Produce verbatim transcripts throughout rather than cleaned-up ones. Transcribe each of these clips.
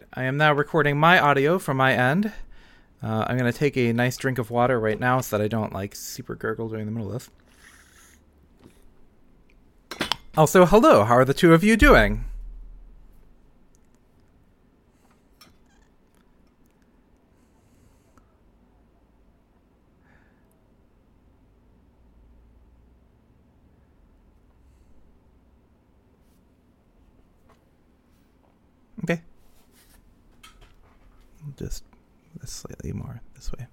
I am now recording my audio from my end. Uh, I'm going to take a nice drink of water right now so that I don't like super gurgle during the middle of this. Also, hello. How are the two of you doing? Okay. Just this slightly more this way.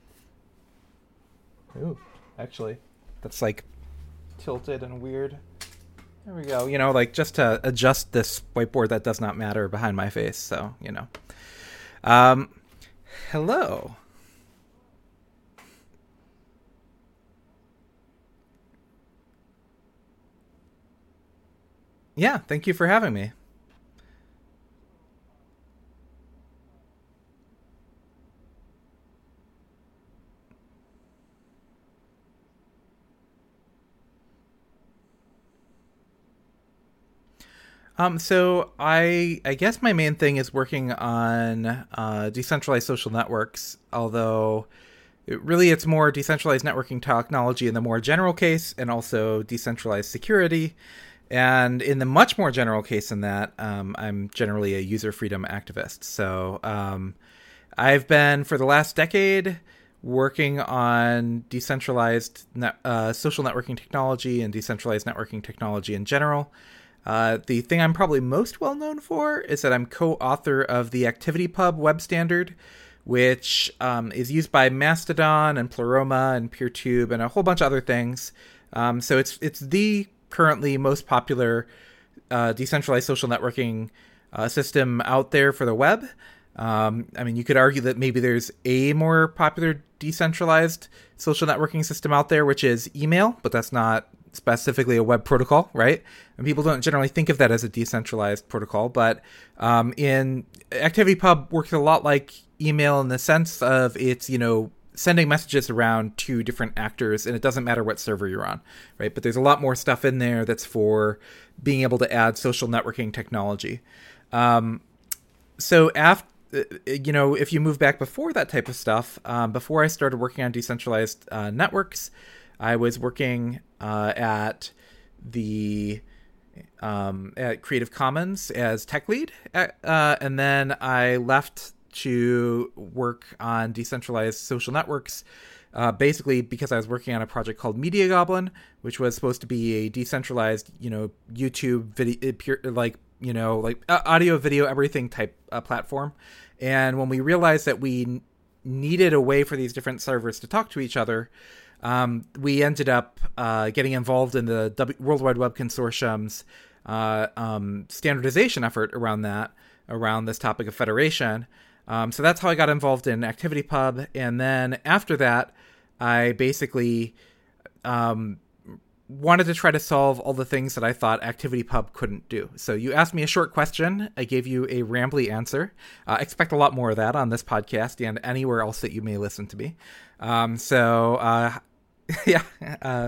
Ooh, actually, that's like tilted and weird. There we go. You know, like just to adjust this whiteboard that does not matter behind my face. So, you know. Um, hello. Yeah, thank you for having me. Um, so I I guess my main thing is working on uh, decentralized social networks, although it really it's more decentralized networking technology in the more general case, and also decentralized security. And in the much more general case than that, um, I'm generally a user freedom activist. So um, I've been for the last decade working on decentralized net, uh, social networking technology and decentralized networking technology in general. Uh, the thing I'm probably most well known for is that I'm co-author of the ActivityPub web standard, which um, is used by Mastodon and Pleroma and PeerTube and a whole bunch of other things. Um, so it's it's the currently most popular uh, decentralized social networking uh, system out there for the web. Um, I mean, you could argue that maybe there's a more popular decentralized social networking system out there, which is email, but that's not specifically a web protocol, right? And people don't generally think of that as a decentralized protocol, but um, in ActivityPub works a lot like email in the sense of it's, you know, sending messages around to different actors, and it doesn't matter what server you're on, right? But there's a lot more stuff in there that's for being able to add social networking technology. Um, so after, you know, if you move back before that type of stuff, um, before I started working on decentralized uh, networks, I was working uh, at the um, at Creative Commons as tech lead, at, uh, and then I left to work on decentralized social networks, uh, basically because I was working on a project called Media Goblin, which was supposed to be a decentralized, you know, YouTube video, like you know, like uh, audio, video, everything type uh, platform. And when we realized that we n- needed a way for these different servers to talk to each other, um, we ended up uh, getting involved in the w- World Wide Web Consortium's uh, um, standardization effort around that, around this topic of federation. Um, so that's how I got involved in ActivityPub. And then after that, I basically um, wanted to try to solve all the things that I thought ActivityPub couldn't do. So you asked me a short question. I gave you a rambly answer. Uh, expect a lot more of that on this podcast and anywhere else that you may listen to me. Um, so, uh, yeah. Uh,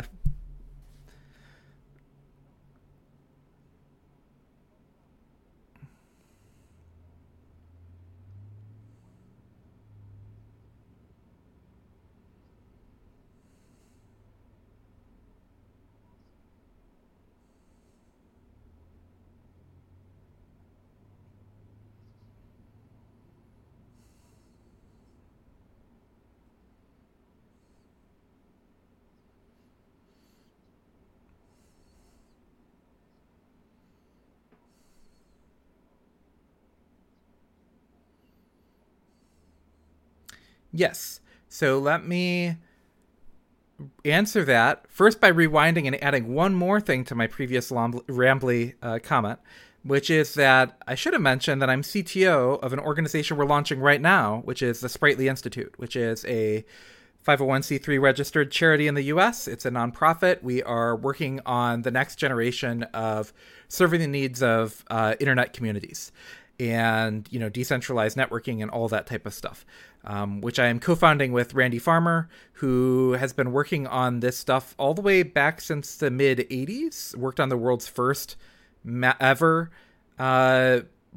yes. So let me answer that first by rewinding and adding one more thing to my previous rambly uh, comment, which is that I should have mentioned that I'm C T O of an organization we're launching right now, which is the Sprightly Institute, which is a five oh one c three registered charity in the U S. It's a nonprofit. We are working on the next generation of serving the needs of uh, internet communities and, you know, decentralized networking and all that type of stuff, um, which I am co-founding with Randy Farmer, who has been working on this stuff all the way back since the mid eighties, worked on the world's first ma- ever uh, like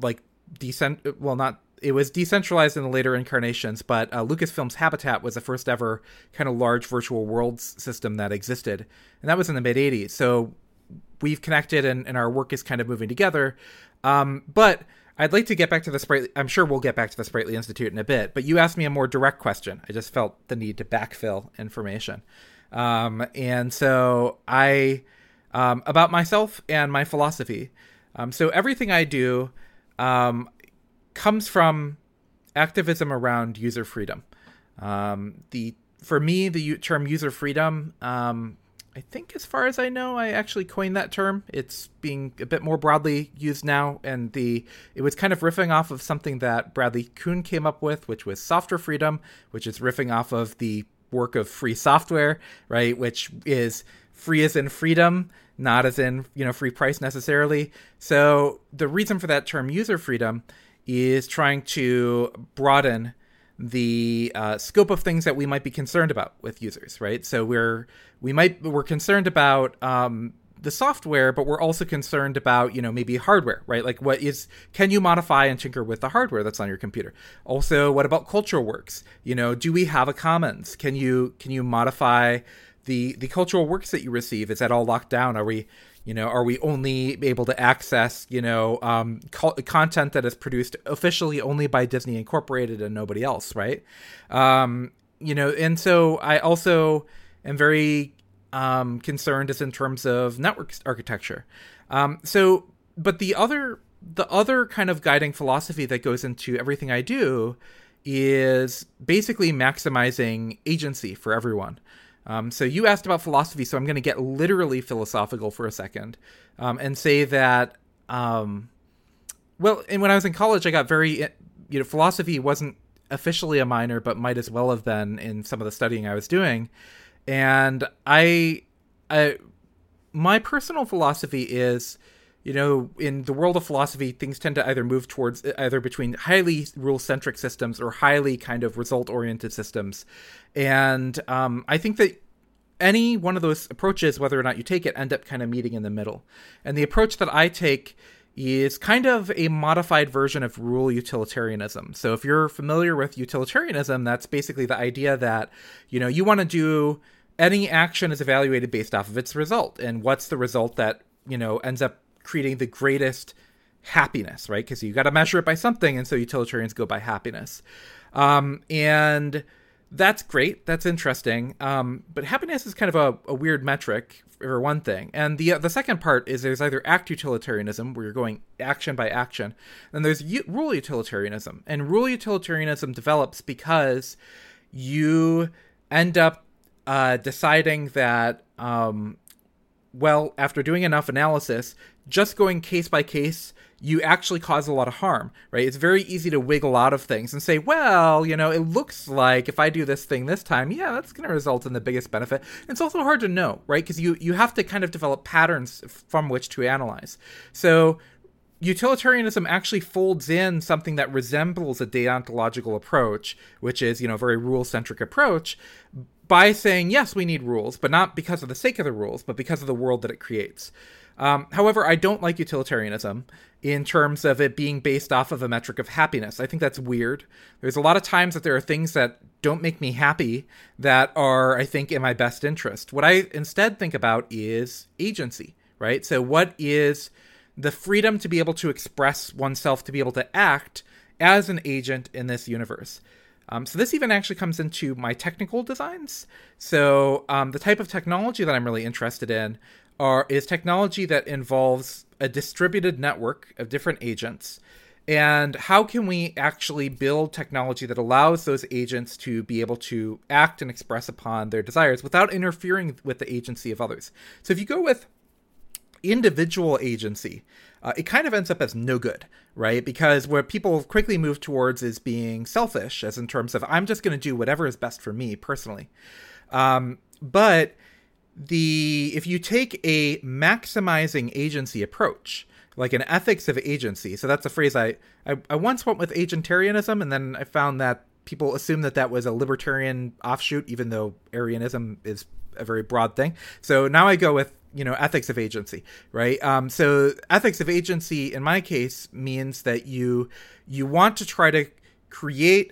decent. Well, not it was decentralized in the later incarnations, but uh, Lucasfilm's Habitat was the first ever kind of large virtual worlds system that existed, and that was in the mid eighties. So we've connected, and, and our work is kind of moving together. Um, but I'd like to get back to the Spritely. I'm sure we'll get back to the Spritely Institute in a bit, but you asked me a more direct question. I just felt the need to backfill information. Um, and so I, um, about myself and my philosophy. Um, so everything I do, um, comes from activism around user freedom. Um, the, for me, the u- term user freedom, um, I think as far as I know, I actually coined that term. It's being a bit more broadly used now. And the, it was kind of riffing off of something that Bradley Kuhn came up with, which was software freedom, which is riffing off of the work of free software, right? Which is free as in freedom, not as in, you know, free price necessarily. So the reason for that term user freedom is trying to broaden the uh, scope of things that we might be concerned about with users, right? So we're we might we're concerned about um, the software, but we're also concerned about, you know, maybe hardware, right? Like, what is, can you modify and tinker with the hardware that's on your computer? Also, what about cultural works? You know, do we have a commons? Can you can you modify the the cultural works that you receive? Is that all locked down? Are we You know, are we only able to access, you know, um, co- content that is produced officially only by Disney Incorporated and nobody else, right? Um, you know, and so I also am very um, concerned as in terms of network architecture. Um, so, but the other the other kind of guiding philosophy that goes into everything I do is basically maximizing agency for everyone. Um, so you asked about philosophy, so I'm going to get literally philosophical for a second um, and say that, um, well, and when I was in college, I got very, you know, philosophy wasn't officially a minor, but might as well have been in some of the studying I was doing. And I, I my personal philosophy is, you know, in the world of philosophy, things tend to either move towards either between highly rule-centric systems or highly kind of result-oriented systems. And um, I think that any one of those approaches, whether or not you take it, end up kind of meeting in the middle. And the approach that I take is kind of a modified version of rule utilitarianism. So if you're familiar with utilitarianism, that's basically the idea that, you know, you want to do any action is evaluated based off of its result. And what's the result that, you know, ends up creating the greatest happiness, right? Because you got to measure it by something, and so utilitarians go by happiness. Um, and that's great. That's interesting. Um, but happiness is kind of a, a weird metric, for one thing. And the uh, the second part is there's either act utilitarianism, where you're going action by action, and there's u- rule utilitarianism. And rule utilitarianism develops because you end up uh, deciding that, um, well, after doing enough analysis, just going case by case, you actually cause a lot of harm, right? It's very easy to wiggle out of things and say, well, you know, it looks like if I do this thing this time, yeah, that's going to result in the biggest benefit. It's also hard to know, right? Because you, you have to kind of develop patterns from which to analyze. So utilitarianism actually folds in something that resembles a deontological approach, which is, you know, a very rule-centric approach, by saying, yes, we need rules, but not because of the sake of the rules, but because of the world that it creates. Um, however, I don't like utilitarianism in terms of it being based off of a metric of happiness. I think that's weird. There's a lot of times that there are things that don't make me happy that are, I think, in my best interest. What I instead think about is agency, right? So what is the freedom to be able to express oneself, to be able to act as an agent in this universe? Um, so this even actually comes into my technical designs. So um, the type of technology that I'm really interested in are is technology that involves a distributed network of different agents. And how can we actually build technology that allows those agents to be able to act and express upon their desires without interfering with the agency of others? So if you go with individual agency, uh, it kind of ends up as no good, right? Because what people quickly move towards is being selfish, as in terms of, I'm just going to do whatever is best for me personally. Um, but the if you take a maximizing agency approach, like an ethics of agency, so that's a phrase I, I, I once went with agentarianism, and then I found that people assume that that was a libertarian offshoot, even though Arianism is a very broad thing. So now I go with, you know, ethics of agency, right? Um, so ethics of agency, in my case, means that you you want to try to create,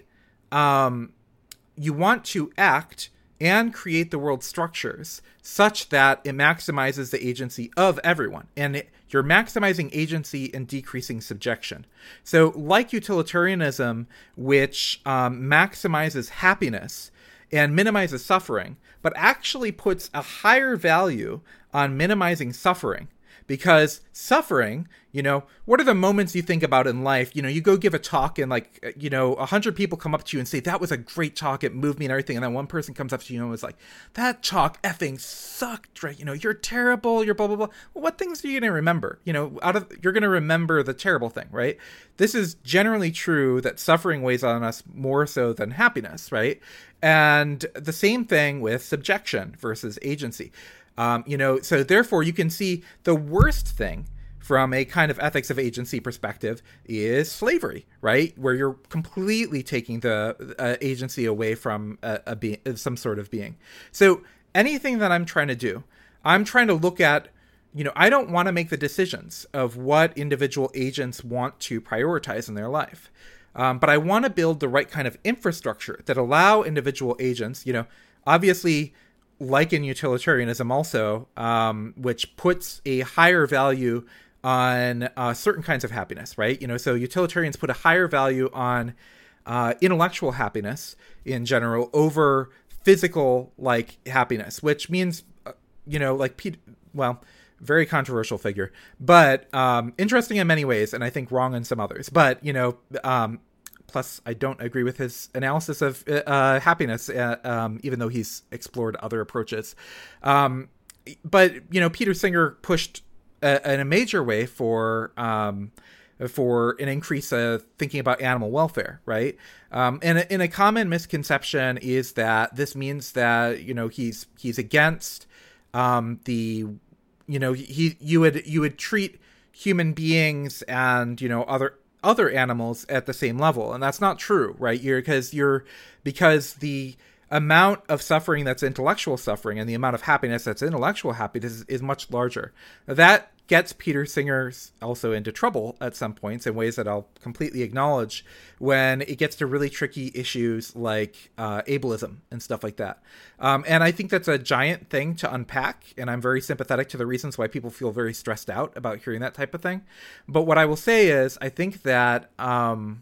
um, you want to act and create the world structures such that it maximizes the agency of everyone. And it, you're maximizing agency and decreasing subjection. So like utilitarianism, which um, maximizes happiness and minimizes suffering, but actually puts a higher value on minimizing suffering. Because suffering, you know, what are the moments you think about in life? You know, you go give a talk and like, you know, a hundred people come up to you and say, that was a great talk. It moved me and everything. And then one person comes up to you and was like, that talk effing sucked, right? You know, you're terrible. You're blah, blah, blah. Well, what things are you going to remember? You know, out of, you're going to remember the terrible thing, right? This is generally true that suffering weighs on us more so than happiness, right? And the same thing with subjection versus agency. Um, you know, so therefore you can see the worst thing from a kind of ethics of agency perspective is slavery, right? Where you're completely taking the uh, agency away from a, a being, some sort of being. So anything that I'm trying to do, I'm trying to look at, you know, I don't want to make the decisions of what individual agents want to prioritize in their life. Um, but I want to build the right kind of infrastructure that allow individual agents, you know, obviously, like in utilitarianism also, um, which puts a higher value on uh, certain kinds of happiness, right? You know, so utilitarians put a higher value on uh, intellectual happiness in general over physical, like, happiness, which means, uh, you know, like, Pete, well, very controversial figure, but um, interesting in many ways, and I think wrong in some others. But, you know, um, plus, I don't agree with his analysis of uh, happiness, uh, um, even though he's explored other approaches. Um, but, you know, Peter Singer pushed uh, in a major way for um, for an increase of thinking about animal welfare, right? Um, and, a, and a common misconception is that this means that, you know, he's he's against um, the, you know, he you would you would treat human beings and, you know, other other animals at the same level. And that's not true, right? You're because you're because the amount of suffering that's intellectual suffering and the amount of happiness that's intellectual happiness is, is much larger. That gets Peter Singer also into trouble at some points in ways that I'll completely acknowledge when it gets to really tricky issues like uh, ableism and stuff like that. Um, and I think that's a giant thing to unpack, and I'm very sympathetic to the reasons why people feel very stressed out about hearing that type of thing. But what I will say is I think that um,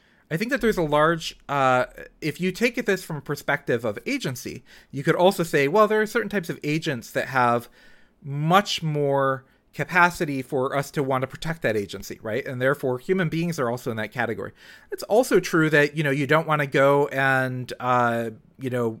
I think that there's a large, uh, if you take this from a perspective of agency, you could also say, well, there are certain types of agents that have much more capacity for us to want to protect that agency, right? And therefore, human beings are also in that category. It's also true that, you know, you don't want to go and, uh, you know,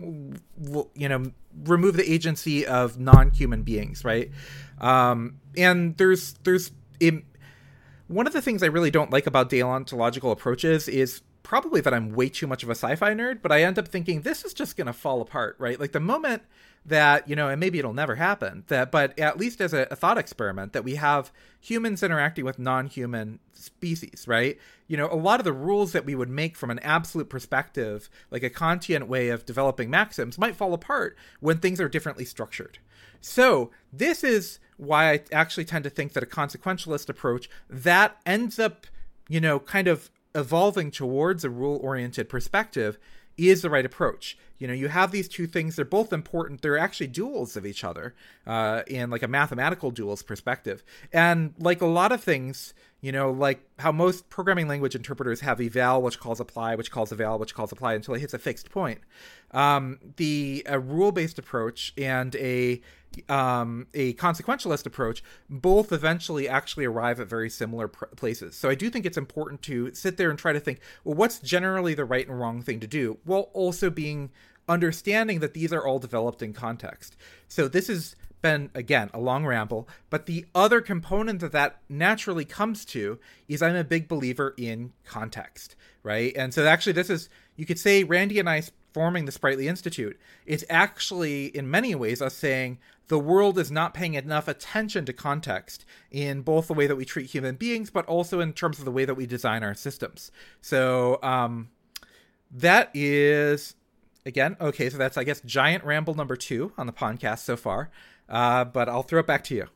w- you know, remove the agency of non-human beings, right? Um, and there's, there's, it, one of the things I really don't like about deontological approaches is probably that I'm way too much of a sci-fi nerd, but I end up thinking this is just going to fall apart, right? Like the moment that, you know, and maybe it'll never happen, that, but at least as a, a thought experiment, that we have humans interacting with non-human species, right? You know, a lot of the rules that we would make from an absolute perspective, like a Kantian way of developing maxims, might fall apart when things are differently structured. So this is why I actually tend to think that a consequentialist approach that ends up, you know, kind of evolving towards a rule-oriented perspective is the right approach. You know, you have these two things. They're both important. They're actually duals of each other uh, in like a mathematical duals perspective. And like a lot of things, you know, like how most programming language interpreters have eval, which calls apply, which calls eval, which calls apply until it hits a fixed point. Um, the a rule-based approach and a um, a consequentialist approach both eventually actually arrive at very similar pr- places. So I do think it's important to sit there and try to think, well, what's generally the right and wrong thing to do, while also being understanding that these are all developed in context. So this has been, again, a long ramble, but the other component that that naturally comes to is I'm a big believer in context, right? And so actually this is, you could say Randy and I forming the Sprightly Institute, it's actually in many ways us saying the world is not paying enough attention to context in both the way that we treat human beings, but also in terms of the way that we design our systems. So, um, That is, again, okay, so that's, I guess, giant ramble number two on the podcast so far. Uh, but I'll throw it back to you.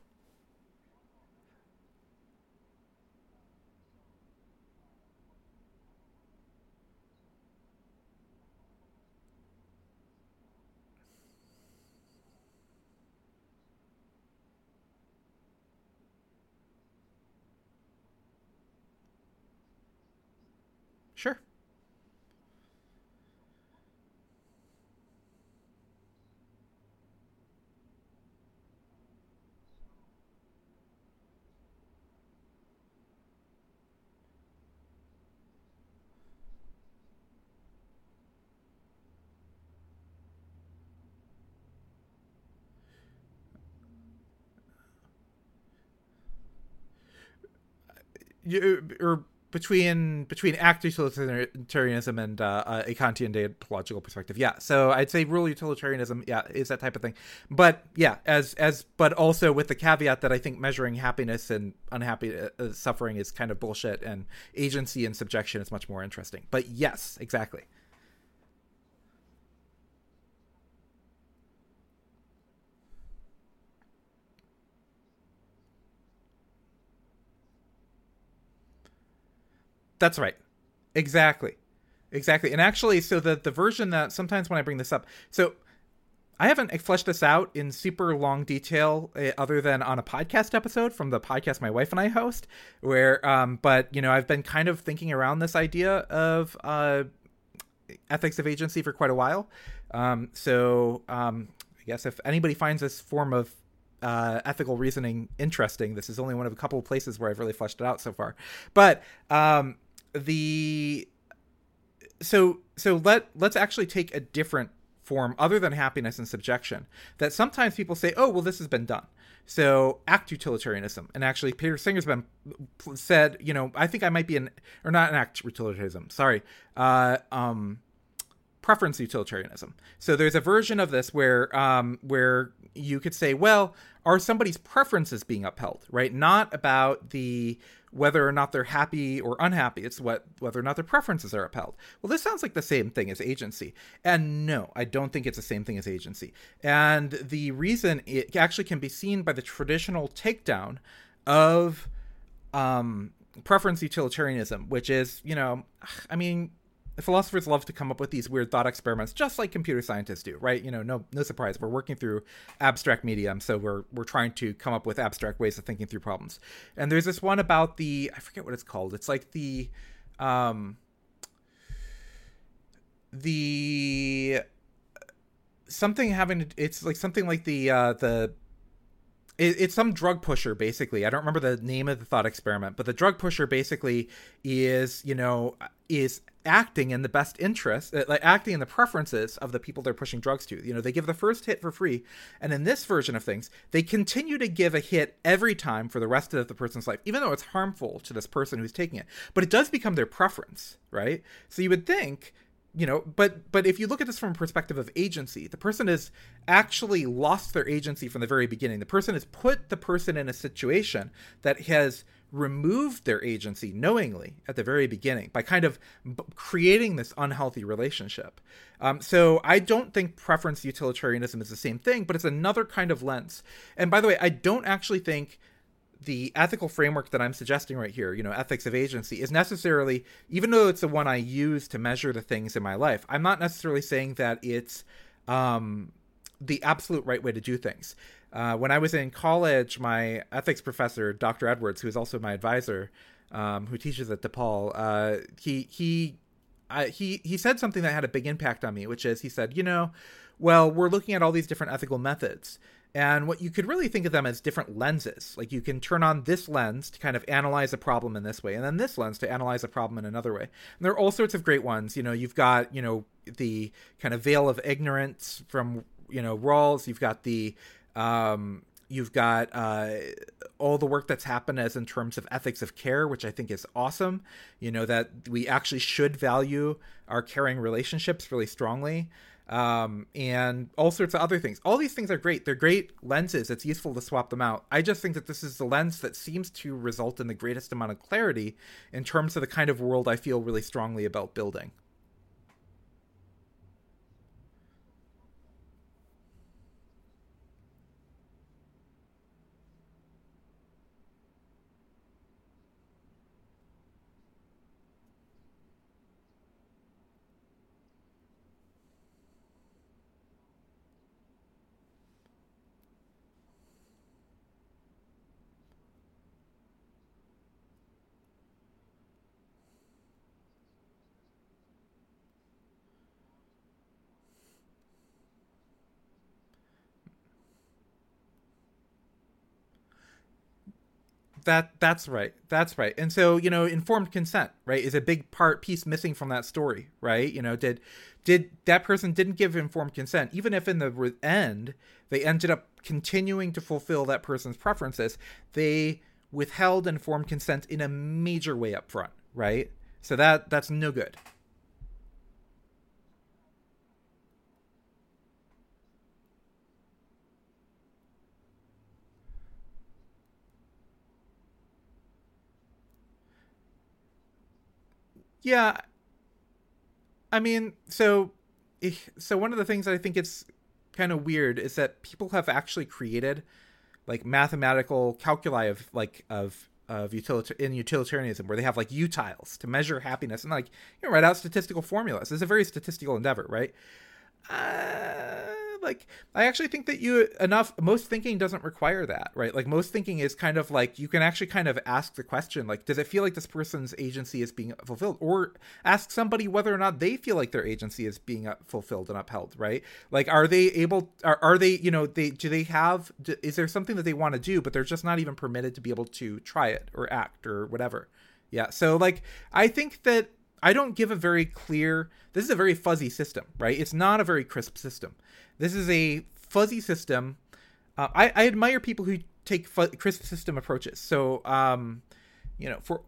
Sure. You, or between between act utilitarianism and uh, uh, a Kantian deontological perspective, yeah. So I'd say rule utilitarianism, yeah, is that type of thing. But yeah, as as but also with the caveat that I think measuring happiness and unhappy uh, suffering is kind of bullshit, and agency and subjection is much more interesting. But yes, exactly. That's right. Exactly. Exactly. And actually, so the the version that sometimes when I bring this up, so I haven't fleshed this out in super long detail uh, other than on a podcast episode from the podcast my wife and I host, where, um, but, you know, I've been kind of thinking around this idea of uh, ethics of agency for quite a while. Um, so um, I guess if anybody finds this form of uh, ethical reasoning interesting, this is only one of a couple of places where I've really fleshed it out so far. But um, the so so let let's actually take a different form other than happiness and subjection that sometimes people say, oh, well, this has been done. So act utilitarianism. And actually Peter Singer's been said, you know, I think I might be an, or not an act utilitarianism, sorry, uh, um, preference utilitarianism. So there's a version of this where um, where you could say, well, are somebody's preferences being upheld, right? Not about the whether or not they're happy or unhappy. It's what whether or not their preferences are upheld. Well, this sounds like the same thing as agency. And no, I don't think it's the same thing as agency. And the reason it actually can be seen by the traditional takedown of um, preference utilitarianism, which is, you know, I mean, philosophers love to come up with these weird thought experiments, just like computer scientists do, right? You know, no, no surprise. We're working through abstract medium, so we're we're trying to come up with abstract ways of thinking through problems. And there's this one about the, I forget what it's called. It's like the, um, the something having, it's like something like the uh, the it's some drug pusher, basically. I don't remember the name of the thought experiment, but the drug pusher basically is, you know, is acting in the best interest, like acting in the preferences of the people they're pushing drugs to. You know, they give the first hit for free, and in this version of things, they continue to give a hit every time for the rest of the person's life, even though it's harmful to this person who's taking it. But it does become their preference, right? So you would think, you know, but but if you look at this from a perspective of agency, the person has actually lost their agency from the very beginning. The person has put the person in a situation that has removed their agency knowingly at the very beginning by kind of b- creating this unhealthy relationship. Um, so I don't think preference utilitarianism is the same thing, but it's another kind of lens. And by the way, I don't actually think the ethical framework that I'm suggesting right here, you know, ethics of agency, is necessarily, even though it's the one I use to measure the things in my life, I'm not necessarily saying that it's um, the absolute right way to do things. Uh, when I was in college, my ethics professor, Doctor Edwards, who is also my advisor, um, who teaches at DePaul, uh, he he I, he he said something that had a big impact on me, which is he said, you know, well, we're looking at all these different ethical methods. And what you could really think of them as different lenses. Like you can turn on this lens to kind of analyze a problem in this way, and then this lens to analyze a problem in another way. And there are all sorts of great ones. You know, you've got, you know, the kind of veil of ignorance from, you know, Rawls. You've got the, um, you've got uh, all the work that's happened as in terms of ethics of care, which I think is awesome. You know, that we actually should value our caring relationships really strongly. Um, and all sorts of other things. All these things are great. They're great lenses. It's useful to swap them out. I just think that this is the lens that seems to result in the greatest amount of clarity in terms of the kind of world I feel really strongly about building. That that's right. That's right. And so, you know, informed consent, right, is a big part piece missing from that story, right? You know, did did that person didn't give informed consent, even if in the re- end they ended up continuing to fulfill that person's preferences, they withheld informed consent in a major way up front, right? So that that's no good. Yeah, I mean, so eh, so one of the things that I think it's kind of weird is that people have actually created like mathematical calculi of like of of utilita- in utilitarianism where they have like utiles to measure happiness and like you know write out statistical formulas. It's a very statistical endeavor, right? uh, like I actually think that you enough most thinking doesn't require that, right? Like most thinking is kind of like you can actually kind of ask the question like does it feel like this person's agency is being fulfilled, or ask somebody whether or not they feel like their agency is being fulfilled and upheld, right? Like are they able are, are they you know they do they have is there something that they want to do but they're just not even permitted to be able to try it or act or whatever. Yeah, so like I think that I don't give a very clear. This is a very fuzzy system, right? It's not a very crisp system. This is a fuzzy system. Uh, I, I admire people who take fu- crisp system approaches. So, um, you know, for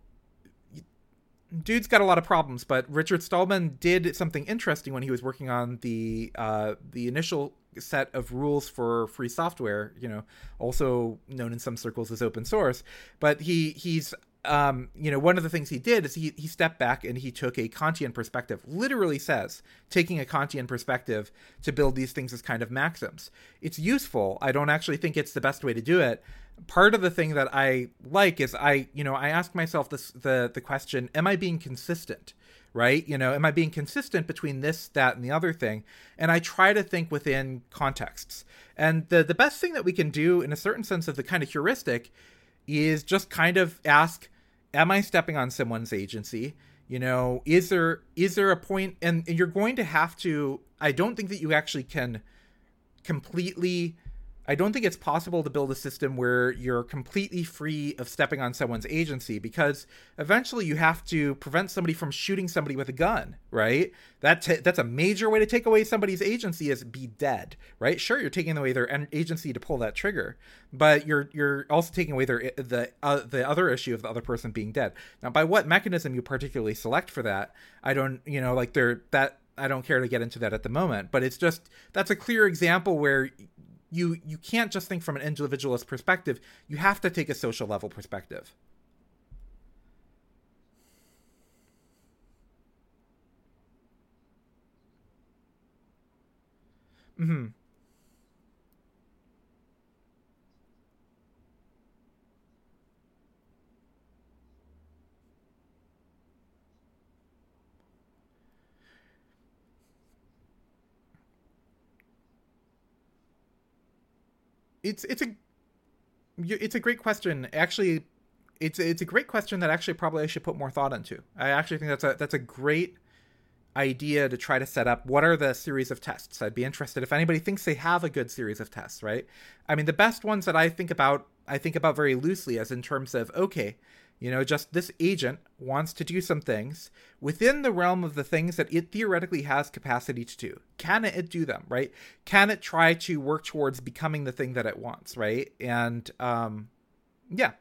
dude's got a lot of problems, but Richard Stallman did something interesting when he was working on the uh, the initial set of rules for free software. You know, also known in some circles as open source. But he he's um, you know, one of the things he did is he he stepped back and he took a Kantian perspective. Literally says taking a Kantian perspective to build these things as kind of maxims. It's useful. I don't actually think it's the best way to do it. Part of the thing that I like is I, you know, I ask myself this the the question, am I being consistent? Right? You know, am I being consistent between this, that, and the other thing? And I try to think within contexts. And the the best thing that we can do in a certain sense of the kind of heuristic is just kind of ask, am I stepping on someone's agency? You know, is there is there a point, and you're going to have to, I don't think that you actually can completely I don't think it's possible to build a system where you're completely free of stepping on someone's agency, because eventually you have to prevent somebody from shooting somebody with a gun, right? That t- that's a major way to take away somebody's agency, is be dead, right? Sure, you're taking away their agency to pull that trigger, but you're you're also taking away their the uh, the other issue of the other person being dead. Now, by what mechanism you particularly select for that, I don't, you know, like there that I don't care to get into that at the moment, but it's just that's a clear example where you you can't just think from an individualist perspective. You have to take a social level perspective. Mm-hmm. It's it's a it's a great question. Actually, it's it's a great question that actually probably I should put more thought into. I actually think that's a that's a great idea to try to set up. What are the series of tests? I'd be interested if anybody thinks they have a good series of tests, right? I mean, the best ones that I think about, I think about very loosely as in terms of, okay, you know, just this agent wants to do some things within the realm of the things that it theoretically has capacity to do. Can it do them, right? Can it try to work towards becoming the thing that it wants, right? And um, yeah.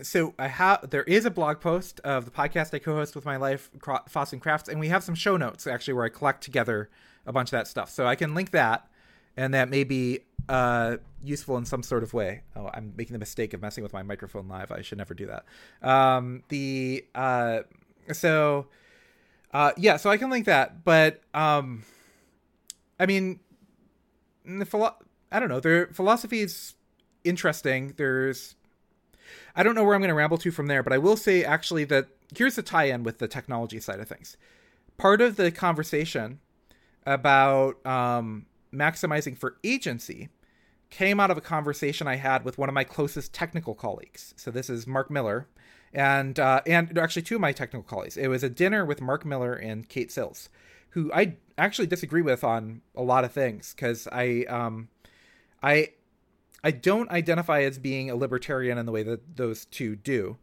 so I have there is a blog post of the podcast I co-host with my life, Foss and Crafts, and we have some show notes actually where I collect together a bunch of that stuff. So I can link that, and that may be uh, useful in some sort of way. Oh, I'm making the mistake of messing with my microphone live. I should never do that. Um, the uh, so uh, yeah, so I can link that, but um, I mean, the philo- I don't know. Their philosophy is interesting. There's I don't know where I'm going to ramble to from there, but I will say actually that here's the tie-in with the technology side of things. Part of the conversation about um, maximizing for agency came out of a conversation I had with one of my closest technical colleagues. So this is Mark Miller, and uh, and actually two of my technical colleagues. It was a dinner with Mark Miller and Kate Sills, who I actually disagree with on a lot of things because I um, I. I don't identify as being a libertarian in the way that those two do.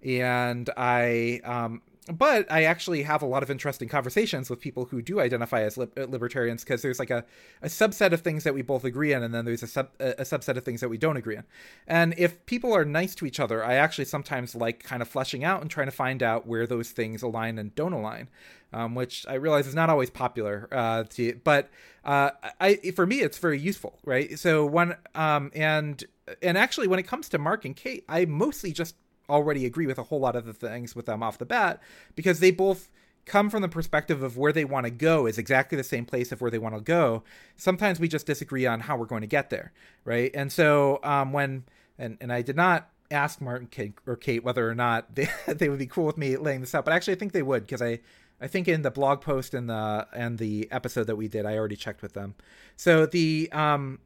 And I, um, but I actually have a lot of interesting conversations with people who do identify as li- libertarians because there's like a, a subset of things that we both agree on, and then there's a, sub, a subset of things that we don't agree on. And if people are nice to each other, I actually sometimes like kind of fleshing out and trying to find out where those things align and don't align, um, which I realize is not always popular. Uh, to, but uh, I, for me, it's very useful, right? So one, um, and and actually, when it comes to Mark and Kate, I mostly just already agree with a whole lot of the things with them off the bat because they both come from the perspective of where they want to go is exactly the same place of where they want to go. Sometimes we just disagree on how we're going to get there, right? And so um, when and and I did not ask Martin or Kate whether or not they they would be cool with me laying this out, but actually I think they would because I I think in the blog post and the and the episode that we did I already checked with them. So the um.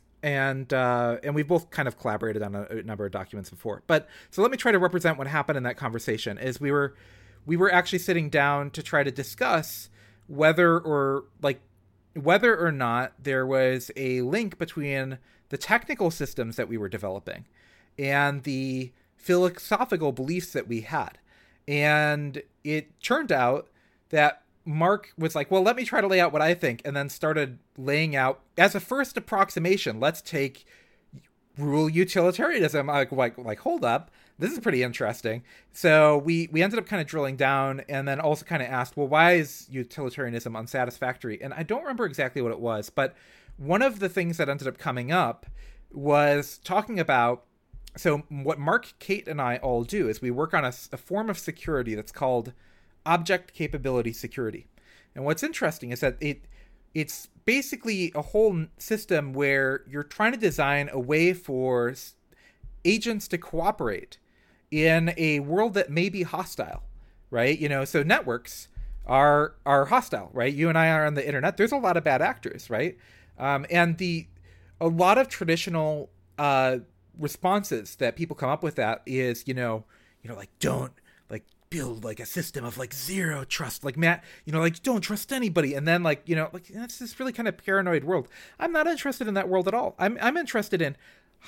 And uh, and we've both kind of collaborated on a, a number of documents before. But so let me try to represent what happened in that conversation. Is we were we were actually sitting down to try to discuss whether or like whether or not there was a link between the technical systems that we were developing and the philosophical beliefs that we had. And it turned out that Mark was like, well, let me try to lay out what I think, and then started laying out as a first approximation. Let's take rural utilitarianism. Like, like, like, hold up. This is pretty interesting. So we, we ended up kind of drilling down and then also kind of asked, well, why is utilitarianism unsatisfactory? And I don't remember exactly what it was, but one of the things that ended up coming up was talking about, so what Mark, Kate, and I all do is we work on a, a form of security that's called object capability security. And what's interesting is that it it's basically a whole system where you're trying to design a way for agents to cooperate in a world that may be hostile, right? You know, so networks are are hostile, right? You and I are on the internet. There's a lot of bad actors, right? Um, and the a lot of traditional uh, responses that people come up with that is, you know, you know, like don't like build like a system of like zero trust, like Matt, you know, like don't trust anybody. And then like, you know, like that's this really kind of paranoid world. I'm not interested in that world at all. I'm I'm interested in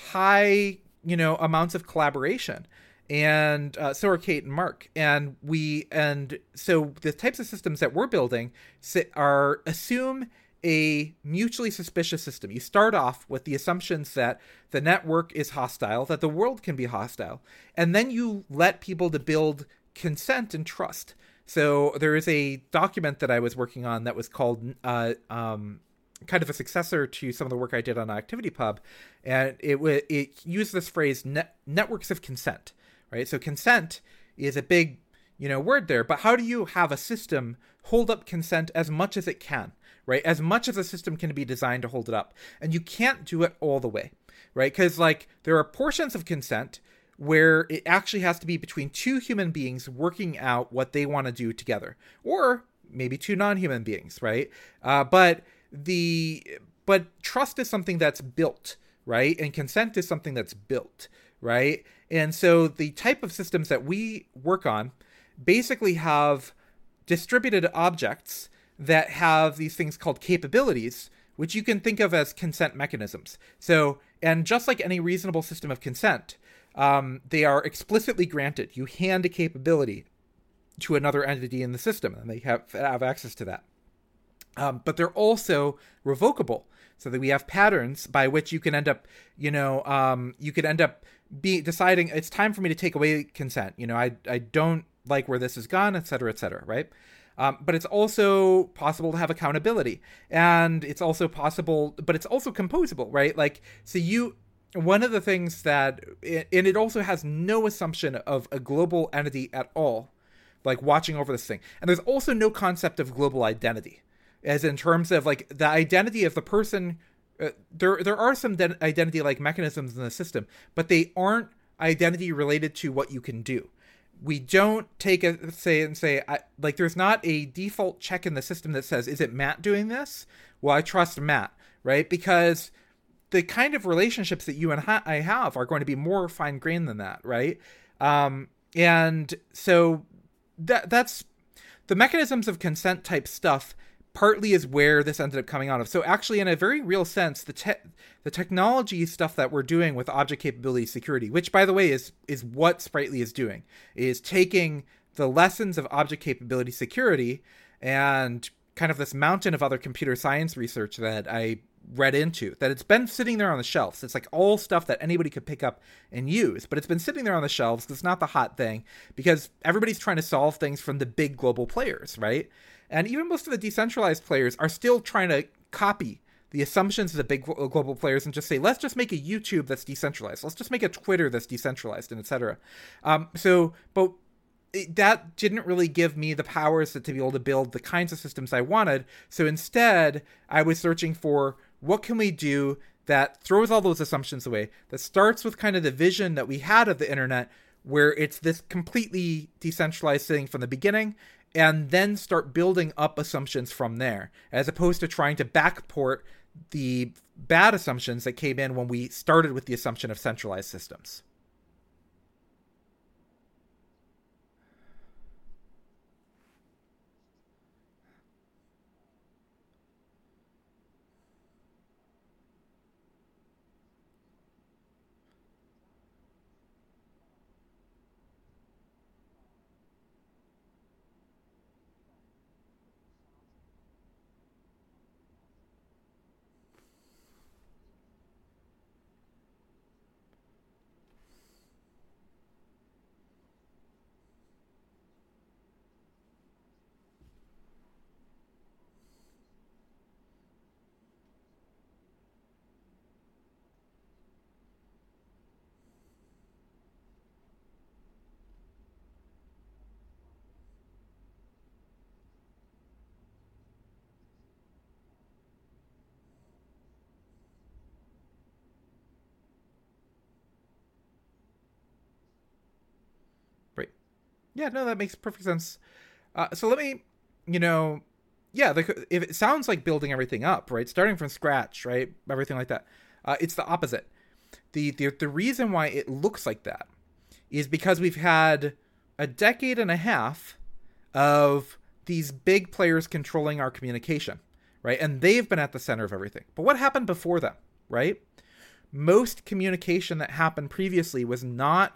high, you know, amounts of collaboration. And uh, so are Kate and Mark. And we, and so the types of systems that we're building sit, are assume a mutually suspicious system. You start off with the assumptions that the network is hostile, that the world can be hostile, and then you let people to build consent and trust. So there is a document that I was working on that was called uh, um, kind of a successor to some of the work I did on ActivityPub, and it w- it used this phrase net- networks of consent, right? So consent is a big, you know, word there, but how do you have a system hold up consent as much as it can, right? As much as a system can be designed to hold it up, and you can't do it all the way, right? Because like there are portions of consent where it actually has to be between two human beings working out what they want to do together, or maybe two non-human beings, right? Uh, but the but trust is something that's built, right? And consent is something that's built, right? And so the type of systems that we work on basically have distributed objects that have these things called capabilities, which you can think of as consent mechanisms. So, and just like any reasonable system of consent, Um, they are explicitly granted. You hand a capability to another entity in the system, and they have have access to that. Um, but they're also revocable. so that we have patterns by which you can end up, you know, um, you could end up be deciding it's time for me to take away consent. You know, I, I don't like where this has gone, et cetera, et cetera. Right. Um, but it's also possible to have accountability, and it's also possible, but it's also composable, right? Like, so you, one of the things that, and it also has no assumption of a global entity at all, like watching over this thing. And there's also no concept of global identity, as in terms of like the identity of the person. Uh, there, there are some de- identity-like mechanisms in the system, but they aren't identity related to what you can do. We don't take a say and say, I, like, there's not a default check in the system that says, is it Matt doing this? Well, I trust Matt, right? Because the kind of relationships that you and I have are going to be more fine-grained than that, right? Um, and so that that's the mechanisms of consent type stuff partly is where this ended up coming out of. So actually, in a very real sense, the te- the technology stuff that we're doing with object capability security, which, by the way, is is what Sprightly is doing, is taking the lessons of object capability security and kind of this mountain of other computer science research that I read into, that it's been sitting there on the shelves. It's like all stuff that anybody could pick up and use, but it's been sitting there on the shelves because it's not the hot thing, because everybody's trying to solve things from the big global players, right? And even most of the decentralized players are still trying to copy the assumptions of the big global players and just say, let's just make a YouTube that's decentralized. Let's just make a Twitter that's decentralized, and et cetera. Um, so, but it, that didn't really give me the powers to, to be able to build the kinds of systems I wanted. So instead, I was searching for what can we do that throws all those assumptions away, that starts with kind of the vision that we had of the internet, where it's this completely decentralized thing from the beginning, and then start building up assumptions from there, as opposed to trying to backport the bad assumptions that came in when we started with the assumption of centralized systems. Right. Yeah, no, that makes perfect sense. Uh, so let me, you know, yeah, the, if it sounds like building everything up, right, starting from scratch, right, everything like that, uh, it's the opposite. The, the the reason why it looks like that is because we've had a decade and a half of these big players controlling our communication, right, and they've been at the center of everything. But what happened before them, right? Most communication that happened previously was not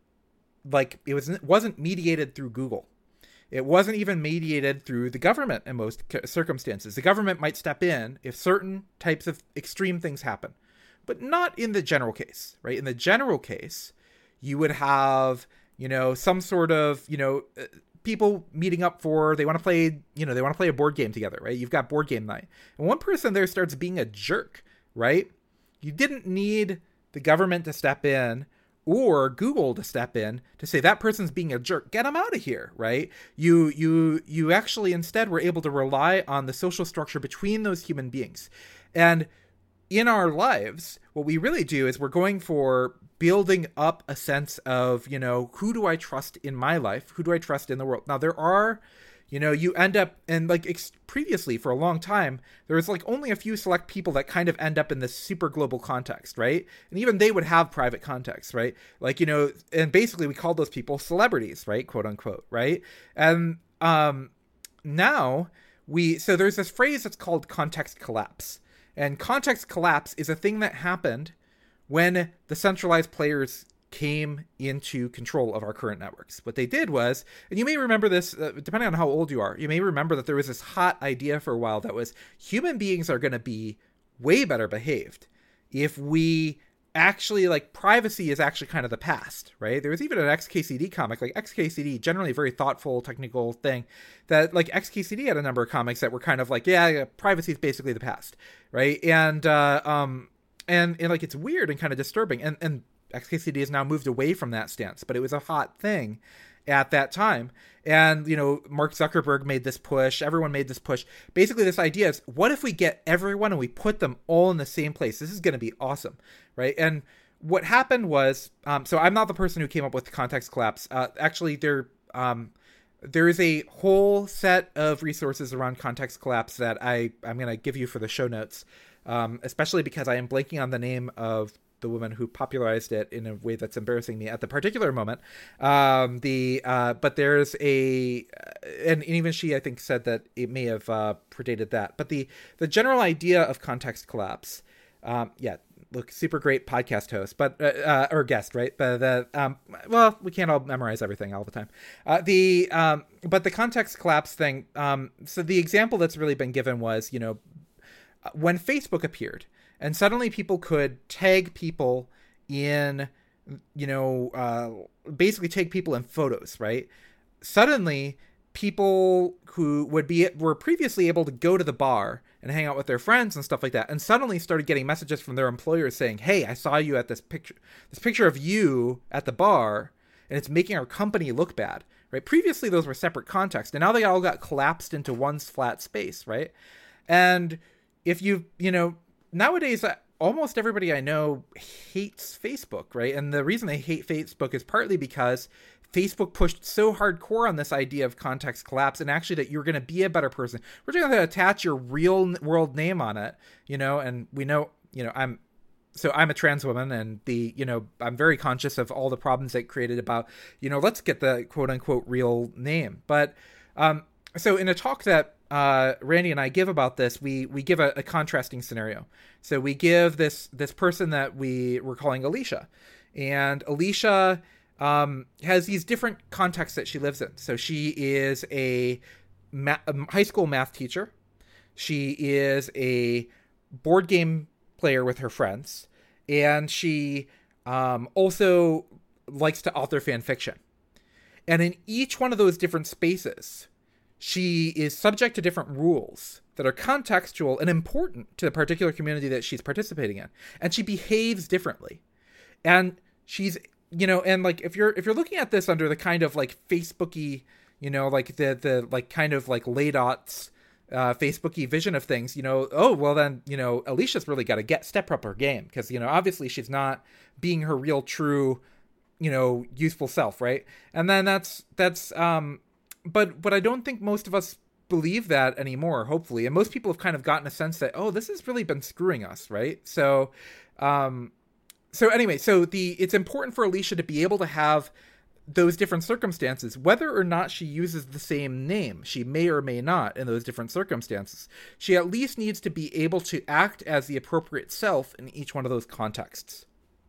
like it was wasn't mediated through Google. It wasn't even mediated through the government in most circumstances. The government might step in if certain types of extreme things happen, but not in the general case, right? In the general case, you would have, you know, some sort of, you know, people meeting up for, they want to play, you know, they want to play a board game together, right? You've got board game night. And one person there starts being a jerk, right? You didn't need the government to step in or Google to step in to say that person's being a jerk, get them out of here, right? You you you actually instead were able to rely on the social structure between those human beings. And in our lives, what we really do is we're going for building up a sense of, you know, who do I trust in my life? Who do I trust in the world? Now, there are, you know, you end up, and like ex- previously for a long time, there was like only a few select people that kind of end up in this super global context, right? And even they would have private context, right? Like, you know, and basically we called those people celebrities, right? Quote unquote, right? And um, now we, so there's this phrase that's called context collapse. And context collapse is a thing that happened when the centralized players came into control of our current networks. What they did was, and you may remember this, uh, depending on how old you are, you may remember that there was this hot idea for a while that was human beings are going to be way better behaved if we actually, like, privacy is actually kind of the past, right? There was even an X K C D comic, like X K C D, generally a very thoughtful, technical thing, that, like, X K C D had a number of comics that were kind of like, yeah, yeah privacy is basically the past, right? And, uh, um, and, and like, it's weird and kind of disturbing. And, and X K C D has now moved away from that stance, but it was a hot thing at that time. And, you know, Mark Zuckerberg made this push. Everyone made this push. Basically, this idea is, what if we get everyone and we put them all in the same place? This is going to be awesome, right? And what happened was, um, so I'm not the person who came up with the context collapse. Uh, actually, there, um, there is a whole set of resources around context collapse that I, I'm going to give you for the show notes, um, especially because I am blanking on the name of the woman who popularized it in a way that's embarrassing me at the particular moment. Um, the uh, but there's a, and even she, I think, said that it may have uh, predated that. But the the general idea of context collapse, um, yeah, look, super great podcast host, but uh, uh, or guest, right? But the um, well, we can't all memorize everything all the time. Uh, the um, but the context collapse thing. Um, so the example that's really been given was, you know, when Facebook appeared. And suddenly people could tag people in, you know, uh, basically tag people in photos, right? Suddenly, people who would be were previously able to go to the bar and hang out with their friends and stuff like that, and suddenly started getting messages from their employers saying, "Hey, I saw you at this picture, this picture of you at the bar, and it's making our company look bad." Right? Previously, those were separate contexts, and now they all got collapsed into one flat space, right? And if you, you know. Nowadays, almost everybody I know hates Facebook, right? And the reason they hate Facebook is partly because Facebook pushed so hardcore on this idea of context collapse, and actually that you're going to be a better person. We're going to attach your real world name on it, you know, and we know, you know, I'm, so I'm a trans woman, and the, you know, I'm very conscious of all the problems it created about, you know, let's get the quote unquote real name. But, um, so in a talk that, Uh, Randy and I give about this, we we give a, a contrasting scenario. So we give this this person that we we're calling Alicia, and Alicia um, has these different contexts that she lives in. So she is a, ma- a high school math teacher. She is a board game player with her friends, and she um, also likes to author fan fiction. And in each one of those different spaces, she is subject to different rules that are contextual and important to the particular community that she's participating in. And she behaves differently. And she's, you know, and like, if you're, if you're looking at this under the kind of like Facebooky, you know, like the, the like kind of like Laydots, uh, Facebooky vision of things, you know, oh, well then, you know, Alicia's really got to get step up her game. Cause, you know, obviously she's not being her real, true, you know, useful self. Right. And then that's, that's, um, But but I don't think most of us believe that anymore, hopefully. And most people have kind of gotten a sense that, oh, this has really been screwing us, right? So um, so anyway, so the it's important for Alicia to be able to have those different circumstances, whether or not she uses the same name. She may or may not in those different circumstances. She at least needs to be able to act as the appropriate self in each one of those contexts.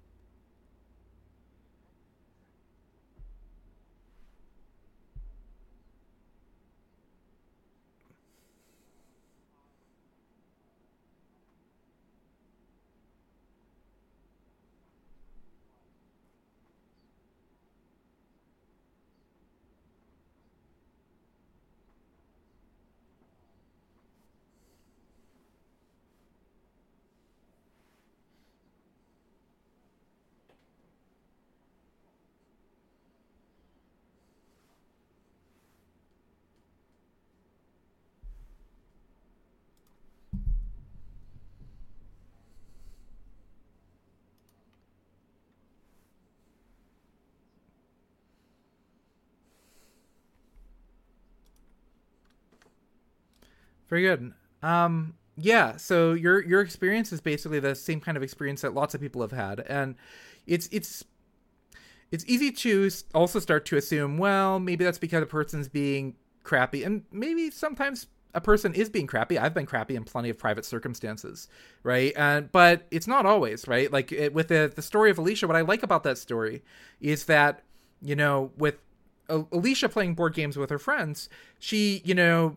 Very good. Um, yeah. So your your experience is basically the same kind of experience that lots of people have had, and it's it's it's easy to also start to assume, well, maybe that's because a person's being crappy, and maybe sometimes a person is being crappy. I've been crappy in plenty of private circumstances, right? And but it's not always, right? Like it, with the the story of Alicia, what I like about that story is that, you know, with Alicia playing board games with her friends, she, you know,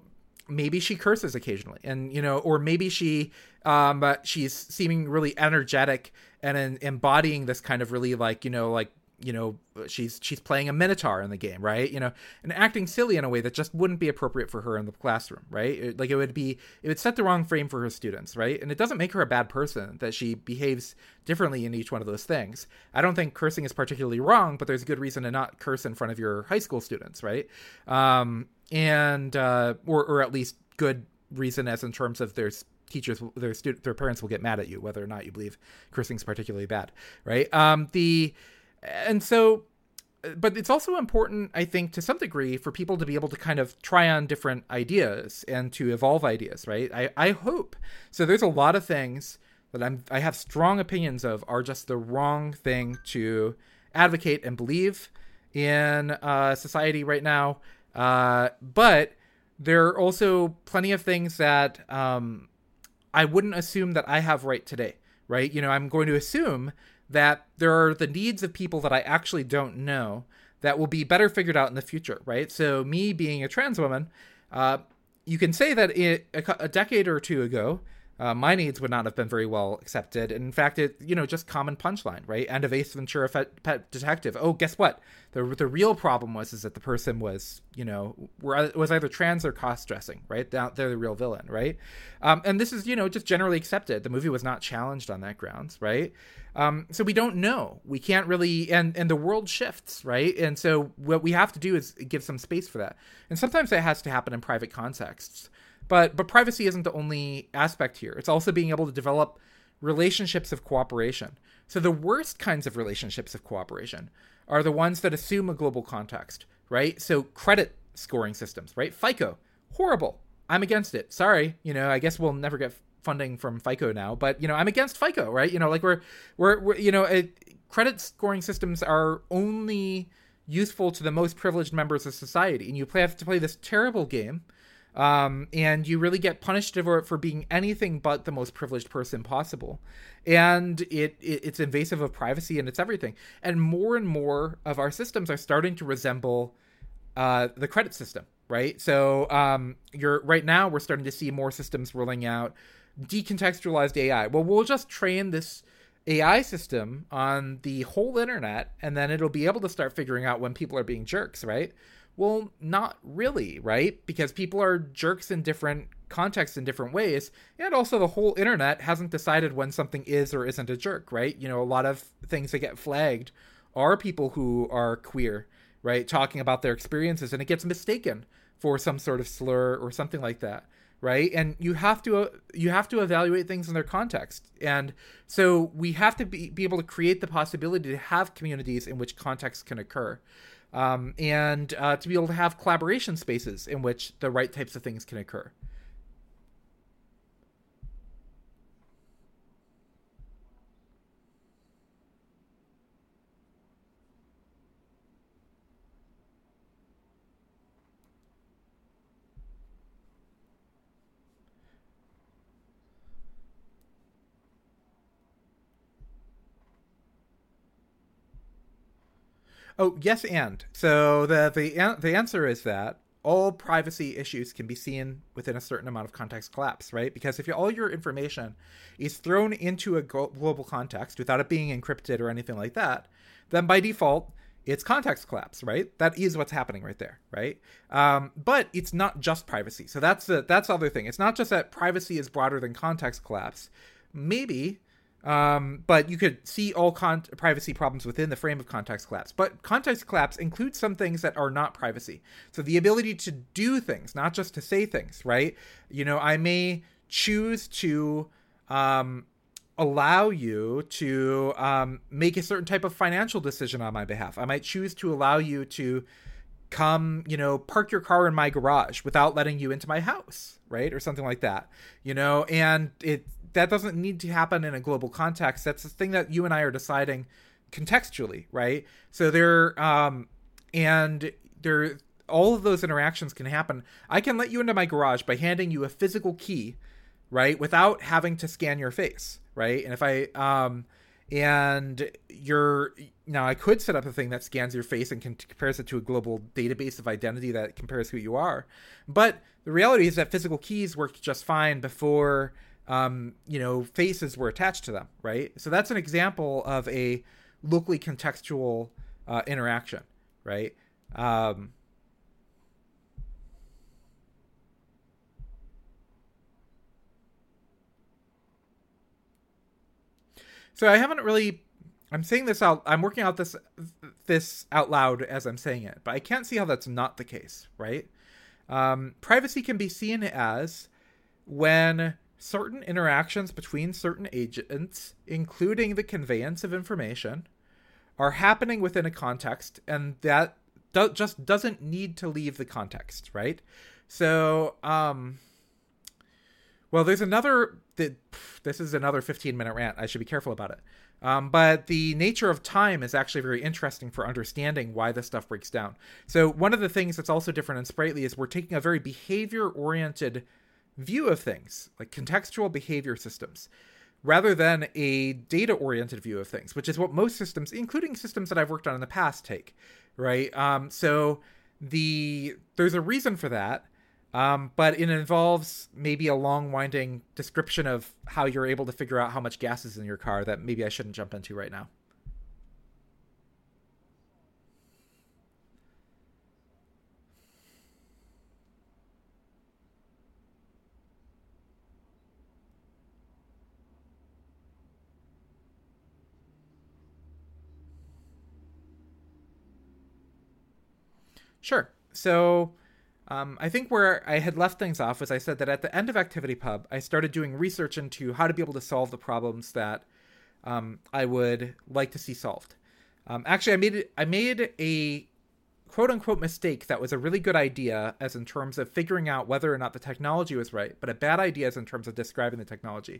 maybe she curses occasionally, and you know, or maybe she um uh, she's seeming really energetic and in, embodying this kind of really like, you know, like, you know, she's she's playing a minotaur in the game, right? You know, and acting silly in a way that just wouldn't be appropriate for her in the classroom, right? It, like it would be, it would set the wrong frame for her students, right? And it doesn't make her a bad person that she behaves differently in each one of those things. I don't think cursing is particularly wrong, but there's a good reason to not curse in front of your high school students, right? Um, and uh, or or at least good reason, as in terms of there's teachers, their student, their parents will get mad at you whether or not you believe cursing is particularly bad, right? Um, the And so, but it's also important, I think, to some degree, for people to be able to kind of try on different ideas and to evolve ideas, right? I, I hope. So there's a lot of things that I'm, I have strong opinions of are just the wrong thing to advocate and believe in uh, society right now. Uh, but there are also plenty of things that um, I wouldn't assume that I have right today, right? You know, I'm going to assume that there are the needs of people that I actually don't know that will be better figured out in the future, right? So me being a trans woman, uh, you can say that it, a, a decade or two ago, uh, my needs would not have been very well accepted. And in fact, it, you know, just common punchline, right? End of Ace Ventura Pet, Pet Detective. Oh, guess what? The the real problem was is that the person was, you know, were, was either trans or cross-dressing, right? They're the real villain, right? Um, and this is, you know, just generally accepted. The movie was not challenged on that grounds, right? Um, so we don't know. We can't really, and, and the world shifts, right? And so what we have to do is give some space for that. And sometimes that has to happen in private contexts. But but privacy isn't the only aspect here. It's also being able to develop relationships of cooperation. So the worst kinds of relationships of cooperation are the ones that assume a global context, right? So credit scoring systems, right? FICO, horrible. I'm against it. Sorry, you know, I guess we'll never get funding from FICO now, but you know, I'm against FICO, right? You know, like we're we're, we're you know, it, credit scoring systems are only useful to the most privileged members of society, and you play, have to play this terrible game. Um, and you really get punished for for being anything but the most privileged person possible. And it, it it's invasive of privacy, and it's everything. And more and more of our systems are starting to resemble uh, the credit system, right? So um, you're right now we're starting to see more systems rolling out decontextualized A I. Well, we'll just train this A I system on the whole internet, and then it'll be able to start figuring out when people are being jerks, right? Well, not really, right? Because people are jerks in different contexts in different ways. And also the whole internet hasn't decided when something is or isn't a jerk, right? You know, a lot of things that get flagged are people who are queer, right? Talking about their experiences, and it gets mistaken for some sort of slur or something like that, right? And you have to, uh, you have to evaluate things in their context. And so we have to be, be able to create the possibility to have communities in which context can occur. Um, and uh, to be able to have collaboration spaces in which the right types of things can occur. Oh, yes, and so the the the answer is that all privacy issues can be seen within a certain amount of context collapse, right? Because if you, all your information is thrown into a global context without it being encrypted or anything like that, then by default it's context collapse, right? That is what's happening right there, right? Um, but it's not just privacy. So that's the that's the other thing. It's not just that privacy is broader than context collapse. Maybe. Um, but you could see all con- privacy problems within the frame of context collapse. But context collapse includes some things that are not privacy. So the ability to do things, not just to say things, right? You know, I may choose to um, allow you to um, make a certain type of financial decision on my behalf. I might choose to allow you to come, you know, park your car in my garage without letting you into my house, right? Or something like that, you know, and it, that doesn't need to happen in a global context. That's the thing that you and I are deciding contextually, right? So there, um, and there, all of those interactions can happen. I can let you into my garage by handing you a physical key, right? Without having to scan your face, right? And if I, um, And you're now I could set up a thing that scans your face and can, compares it to a global database of identity that compares who you are. But the reality is that physical keys worked just fine before, um, you know, faces were attached to them, right? So that's an example of a locally contextual uh, interaction, right? Um, so I haven't really. I'm saying this out. I'm working out this this out loud as I'm saying it, but I can't see how that's not the case, right? Um, privacy can be seen as when certain interactions between certain agents, including the conveyance of information, are happening within a context, and that do- just doesn't need to leave the context, right? So, um, well, there's another. This is another fifteen minute rant. I should be careful about it. Um, but the nature of time is actually very interesting for understanding why this stuff breaks down. So one of the things that's also different in Sprightly is we're taking a very behavior-oriented view of things, like contextual behavior systems, rather than a data-oriented view of things, which is what most systems, including systems that I've worked on in the past, take, right? Um, so the there's a reason for that. Um, but it involves maybe a long, winding description of how you're able to figure out how much gas is in your car that maybe I shouldn't jump into right now. Sure. So um, I think where I had left things off was I said that at the end of ActivityPub, I started doing research into how to be able to solve the problems that um, I would like to see solved. Um, actually, I made it, I made a quote unquote mistake that was a really good idea as in terms of figuring out whether or not the technology was right, but a bad idea as in terms of describing the technology.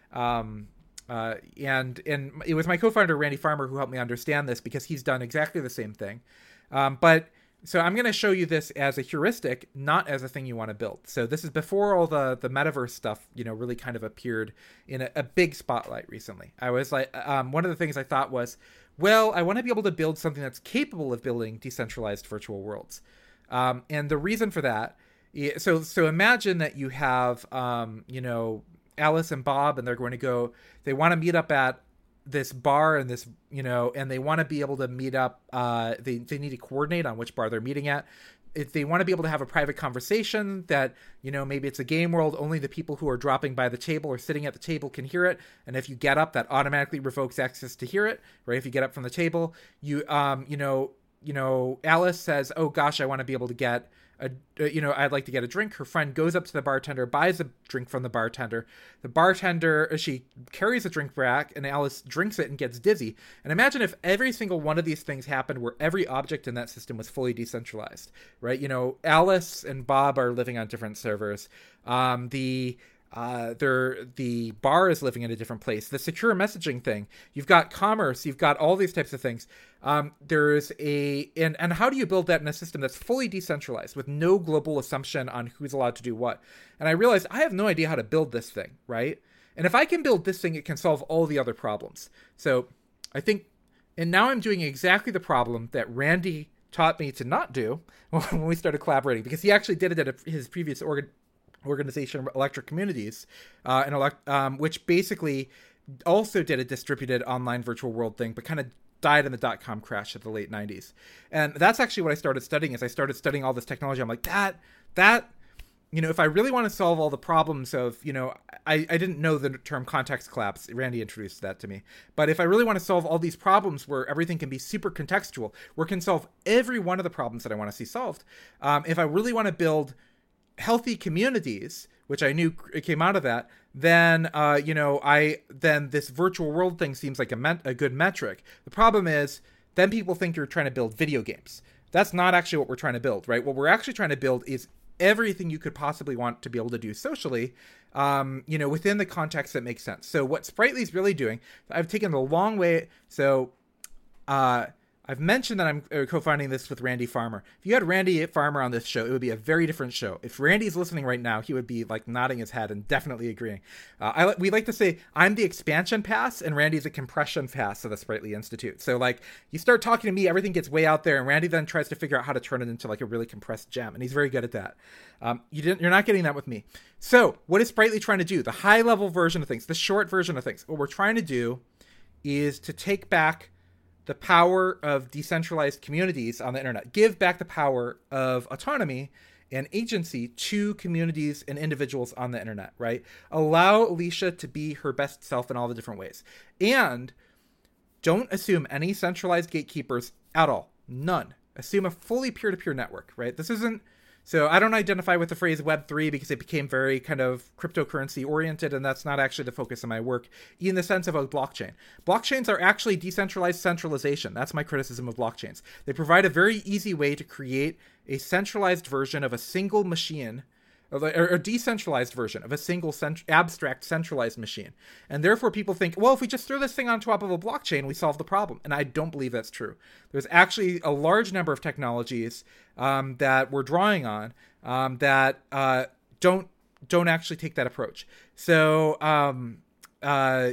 Um, uh, and and it was my co-founder Randy Farmer who helped me understand this because he's done exactly the same thing. Um, but so I'm going to show you this as a heuristic, not as a thing you want to build. So this is before all the, the metaverse stuff, you know, really kind of appeared in a, a big spotlight recently. I was like, um, one of the things I thought was, well, I want to be able to build something that's capable of building decentralized virtual worlds. Um, and the reason for that, so so imagine that you have, um, you know, Alice and Bob, and they're going to go, they want to meet up at this bar and this, you know, and they want to be able to meet up. Uh, they, they need to coordinate on which bar they're meeting at. If they want to be able to have a private conversation that, you know, maybe it's a game world, only the people who are dropping by the table or sitting at the table can hear it. And if you get up, that automatically revokes access to hear it, right? If you get up from the table, you, um, you know, you know, Alice says, oh gosh, I want to be able to get a, you know, I'd like to get a drink. Her friend goes up to the bartender, buys a drink from the bartender. The bartender, she carries a drink back, and Alice drinks it and gets dizzy. And imagine if every single one of these things happened where every object in that system was fully decentralized, right? You know, Alice and Bob are living on different servers. Um, the Uh, they're, the bar is living in a different place. The secure messaging thing, you've got commerce, you've got all these types of things. Um, there's a, and, and how do you build that in a system that's fully decentralized with no global assumption on who's allowed to do what? And I realized I have no idea how to build this thing, right? And if I can build this thing, it can solve all the other problems. So I think, and now I'm doing exactly the problem that Randy taught me to not do when we started collaborating, because he actually did it at a, his previous organ organization, Electric Communities, uh, and elect, um, which basically also did a distributed online virtual world thing, but kind of died in the dot-com crash of the late nineties. And that's actually what I started studying. As I started studying all this technology, I'm like, that, that, you know, if I really want to solve all the problems of, you know, I, I didn't know the term context collapse. Randy introduced that to me. But if I really want to solve all these problems where everything can be super contextual, where it can solve every one of the problems that I want to see solved, um, if I really want to build healthy communities, which I knew came out of that, then uh, you know, I then this virtual world thing seems like a, met- a good metric. The problem is, then people think you're trying to build video games. That's not actually what we're trying to build, right? What we're actually trying to build is everything you could possibly want to be able to do socially, um, you know, within the context that makes sense. So what Sprightly is really doing, I've taken the long way. So uh, I've mentioned that I'm co-founding this with Randy Farmer. If you had Randy Farmer on this show, it would be a very different show. If Randy's listening right now, he would be like nodding his head and definitely agreeing. Uh, I, we like to say I'm the expansion pass and Randy's the compression pass of the Sprightly Institute. So like you start talking to me, everything gets way out there, and Randy then tries to figure out how to turn it into like a really compressed gem, and he's very good at that. Um, you didn't, you're not getting that with me. So what is Sprightly trying to do? The high level version of things, the short version of things. What we're trying to do is to take back the power of decentralized communities on the internet, give back the power of autonomy and agency to communities and individuals on the internet, right? Allow Alicia to be her best self in all the different ways. And don't assume any centralized gatekeepers at all. None. Assume a fully peer-to-peer network, right? This isn't, so I don't identify with the phrase Web three because it became very kind of cryptocurrency oriented, and that's not actually the focus of my work in the sense of a blockchain. Blockchains are actually decentralized centralization. That's my criticism of blockchains. They provide a very easy way to create a centralized version of a single machine, or a decentralized version of a single cent- abstract centralized machine. And therefore people think, well, if we just throw this thing on top of a blockchain, we solve the problem. And I don't believe that's true. There's actually a large number of technologies um, that we're drawing on um, that uh, don't don't actually take that approach. So um, uh,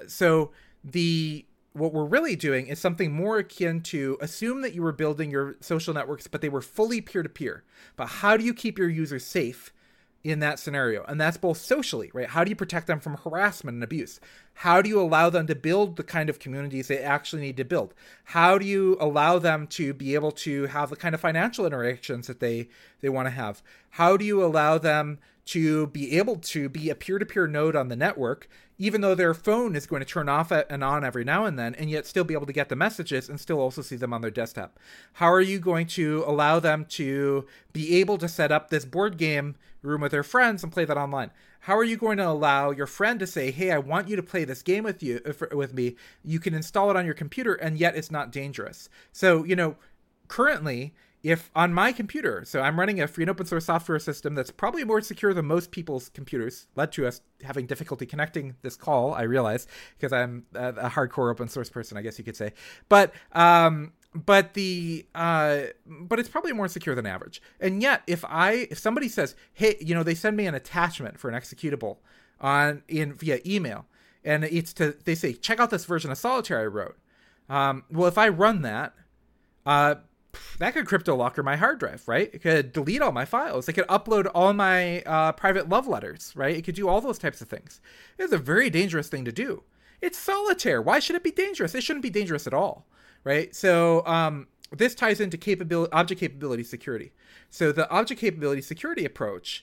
so the what we're really doing is something more akin to assume that you were building your social networks, but they were fully peer-to-peer. But how do you keep your users safe in that scenario? And that's both socially, right? How do you protect them from harassment and abuse? How do you allow them to build the kind of communities they actually need to build? How do you allow them to be able to have the kind of financial interactions that they, they want to have? How do you allow them to be able to be a peer-to-peer node on the network, even though their phone is going to turn off and on every now and then, and yet still be able to get the messages and still also see them on their desktop? How are you going to allow them to be able to set up this board game room with their friends and play that online? How are you going to allow your friend to say, hey, I want you to play this game with you, with me. You can install it on your computer, and yet it's not dangerous. So, you know, currently, if on my computer, so I'm running a free and open source software system that's probably more secure than most people's computers, led to us having difficulty connecting this call, I realize, because I'm a, a hardcore open source person, I guess you could say. But um, but the uh, but it's probably more secure than average. And yet, if I if somebody says, hey, you know, they send me an attachment for an executable on in via email, and it's to they say, check out this version of Solitaire I wrote. Um, well, if I run that, uh. that could crypto locker my hard drive, right? It could delete all my files. It could upload all my uh, private love letters, right? It could do all those types of things. It's a very dangerous thing to do. It's Solitaire. Why should it be dangerous? It shouldn't be dangerous at all, right? So um, this ties into capability, object capability security. So the object capability security approach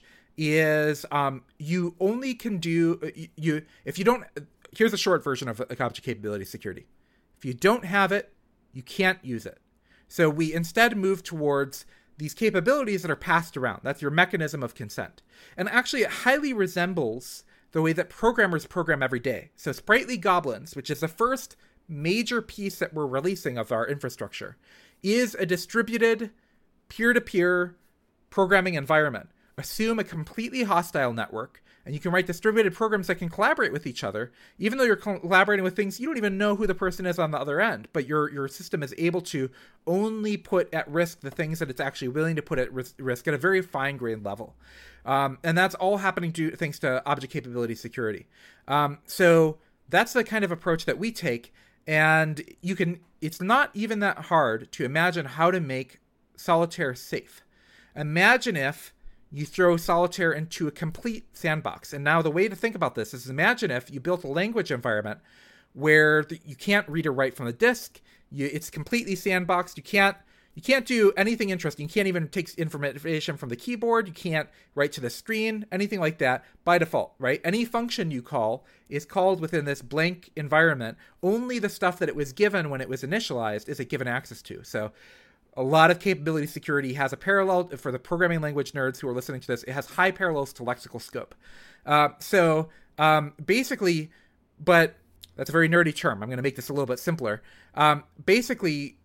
is um, you only can do, you if you don't, here's a short version of object capability security. If you don't have it, you can't use it. So we instead move towards these capabilities that are passed around. That's your mechanism of consent. And actually, it highly resembles the way that programmers program every day. So Sprightly Goblins, which is the first major piece that we're releasing of our infrastructure, is a distributed peer-to-peer programming environment. Assume a completely hostile network, and you can write distributed programs that can collaborate with each other, even though you're collaborating with things you don't even know who the person is on the other end. But your your system is able to only put at risk the things that it's actually willing to put at risk at a very fine-grained level. Um, and that's all happening due thanks to object capability security. Um, so that's the kind of approach that we take. And you can, it's not even that hard to imagine how to make Solitaire safe. Imagine if you throw Solitaire into a complete sandbox. And now the way to think about this is imagine if you built a language environment where you can't read or write from the disk. You, it's completely sandboxed. You can't you can't do anything interesting. You can't even take information from the keyboard. You can't write to the screen, anything like that by default, right? Any function you call is called within this blank environment. Only the stuff that it was given when it was initialized is it given access to. So a lot of capability security has a parallel for the programming language nerds who are listening to this. It has high parallels to lexical scope. Uh, so um, basically, but that's a very nerdy term. I'm going to make this a little bit simpler. Um, basically, if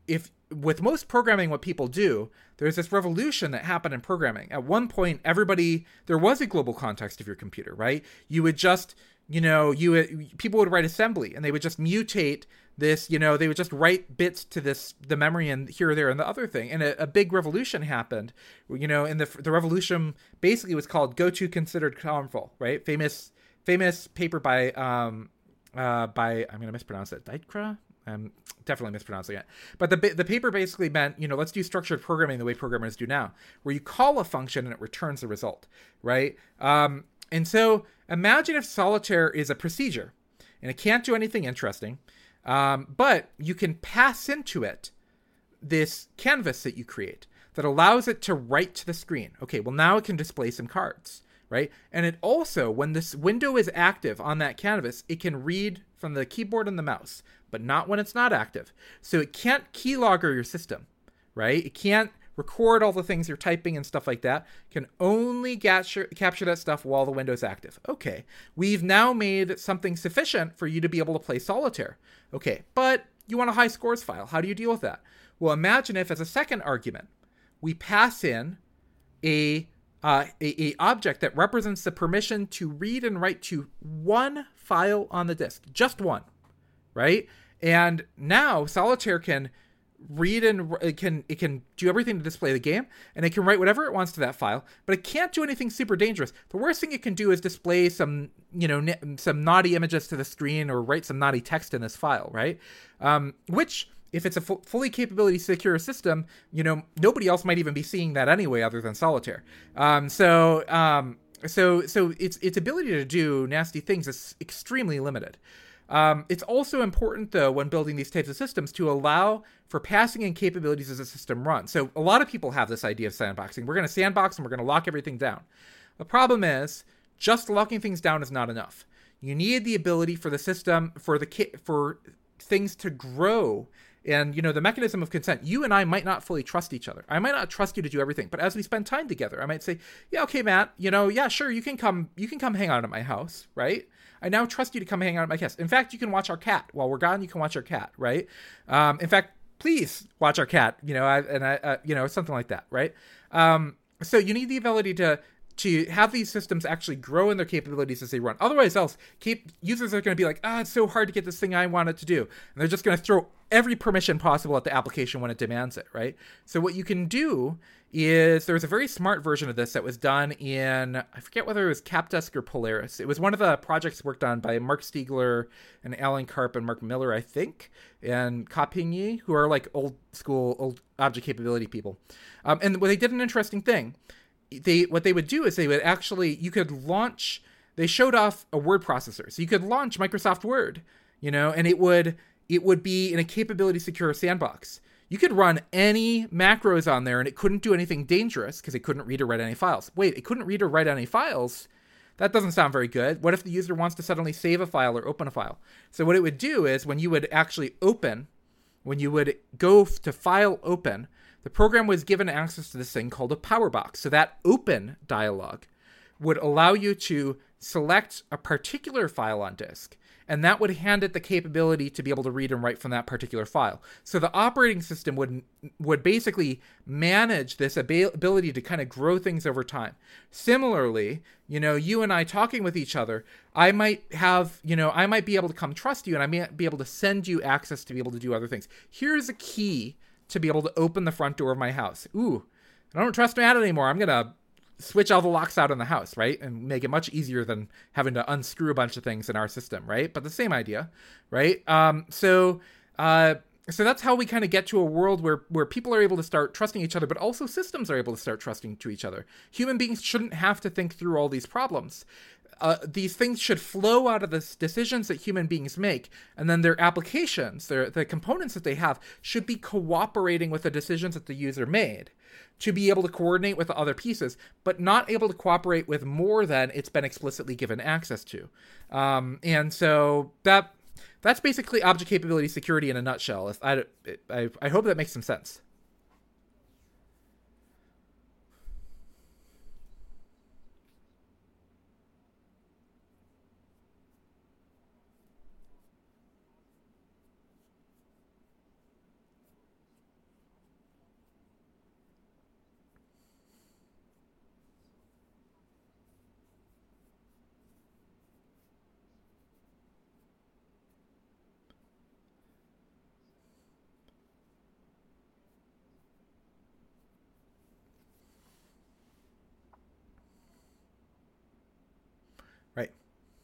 with most programming, what people do, there's this revolution that happened in programming. At one point, everybody, there was a global context of your computer, right? You would just, you know, you would, people would write assembly and they would just mutate this, you know, they would just write bits to this, the memory and here or there and the other thing. And a, a big revolution happened, you know, and the, the revolution basically was called Go To Considered Harmful, right? Famous, famous paper by, um, uh, by, I'm going to mispronounce it, Dijkstra? I'm definitely mispronouncing it. But the the paper basically meant, you know, let's do structured programming the way programmers do now, where you call a function and it returns the result, right? Um, and so imagine if Solitaire is a procedure and it can't do anything interesting, um, but you can pass into it this canvas that you create that allows it to write to the screen. Okay, well, now it can display some cards, right? And it also, when this window is active on that canvas, it can read from the keyboard and the mouse, but not when it's not active. So it can't keylogger your system, right? It can't record all the things you're typing and stuff like that. It can only capture, capture that stuff while the window's active. Okay, we've now made something sufficient for you to be able to play Solitaire. Okay, but you want a high scores file. How do you deal with that? Well, imagine if as a second argument, we pass in a Uh, a, a object that represents the permission to read and write to one file on the disk, just one, right? And now Solitaire can read and it can it can do everything to display the game, and it can write whatever it wants to that file, but it can't do anything super dangerous. The worst thing it can do is display some, you know, some naughty images to the screen or write some naughty text in this file, right? Um, which, if it's a fu- fully capability secure system, you know, nobody else might even be seeing that anyway, other than Solitaire. Um, so, um, so, so its its ability to do nasty things is extremely limited. Um, it's also important, though, when building these types of systems, to allow for passing in capabilities as a system runs. So, a lot of people have this idea of sandboxing. We're going to sandbox and we're going to lock everything down. The problem is, just locking things down is not enough. You need the ability for the system, for the ki- for things to grow. And, you know, the mechanism of consent, you and I might not fully trust each other. I might not trust you to do everything, but as we spend time together, I might say, yeah, okay, Matt, you know, yeah, sure, you can come, you can come hang out at my house, right? I now trust you to come hang out at my house. In fact, you can watch our cat. While we're gone, you can watch our cat, right? Um, in fact, please watch our cat, you know, I, and I, uh, you know, something like that, right? Um, so you need the ability to, to have these systems actually grow in their capabilities as they run. Otherwise, else keep users are going to be like, ah, oh, it's so hard to get this thing I want it to do. And they're just going to throw every permission possible at the application when it demands it, right? So what you can do is, there was a very smart version of this that was done in, I forget whether it was Capdesk or Polaris. It was one of the projects worked on by Mark Stiegler and Alan Karp and Mark Miller, I think, and Ka-Ping, who are like old school, old object capability people. Um, and well, they did an interesting thing. They what they would do is they would actually, you could launch, they showed off a word processor. So you could launch Microsoft Word, you know, and it would it would be in a capability secure sandbox. You could run any macros on there and it couldn't do anything dangerous because it couldn't read or write any files. Wait, it couldn't read or write any files? That doesn't sound very good. What if the user wants to suddenly save a file or open a file? So what it would do is, when you would actually open, when you would go to file open, the program was given access to this thing called a power box. So that open dialog would allow you to select a particular file on disk, and that would hand it the capability to be able to read and write from that particular file. So the operating system would would basically manage this ab- ability to kind of grow things over time. Similarly, you know, you and I talking with each other, I might have, you know, I might be able to come trust you, and I might be able to send you access to be able to do other things. Here's a key to be able to open the front door of my house. Ooh, I don't trust Matt anymore. I'm going to switch all the locks out in the house, right? And make it much easier than having to unscrew a bunch of things in our system, right? But the same idea, right? Um, so, uh, so that's how we kind of get to a world where, where people are able to start trusting each other, but also systems are able to start trusting to each other. Human beings shouldn't have to think through all these problems. Uh, these things should flow out of the decisions that human beings make, and then their applications, their the components that they have, should be cooperating with the decisions that the user made to be able to coordinate with the other pieces, but not able to cooperate with more than it's been explicitly given access to. Um, and so that that's basically object capability security in a nutshell. I, I, I hope that makes some sense. Right.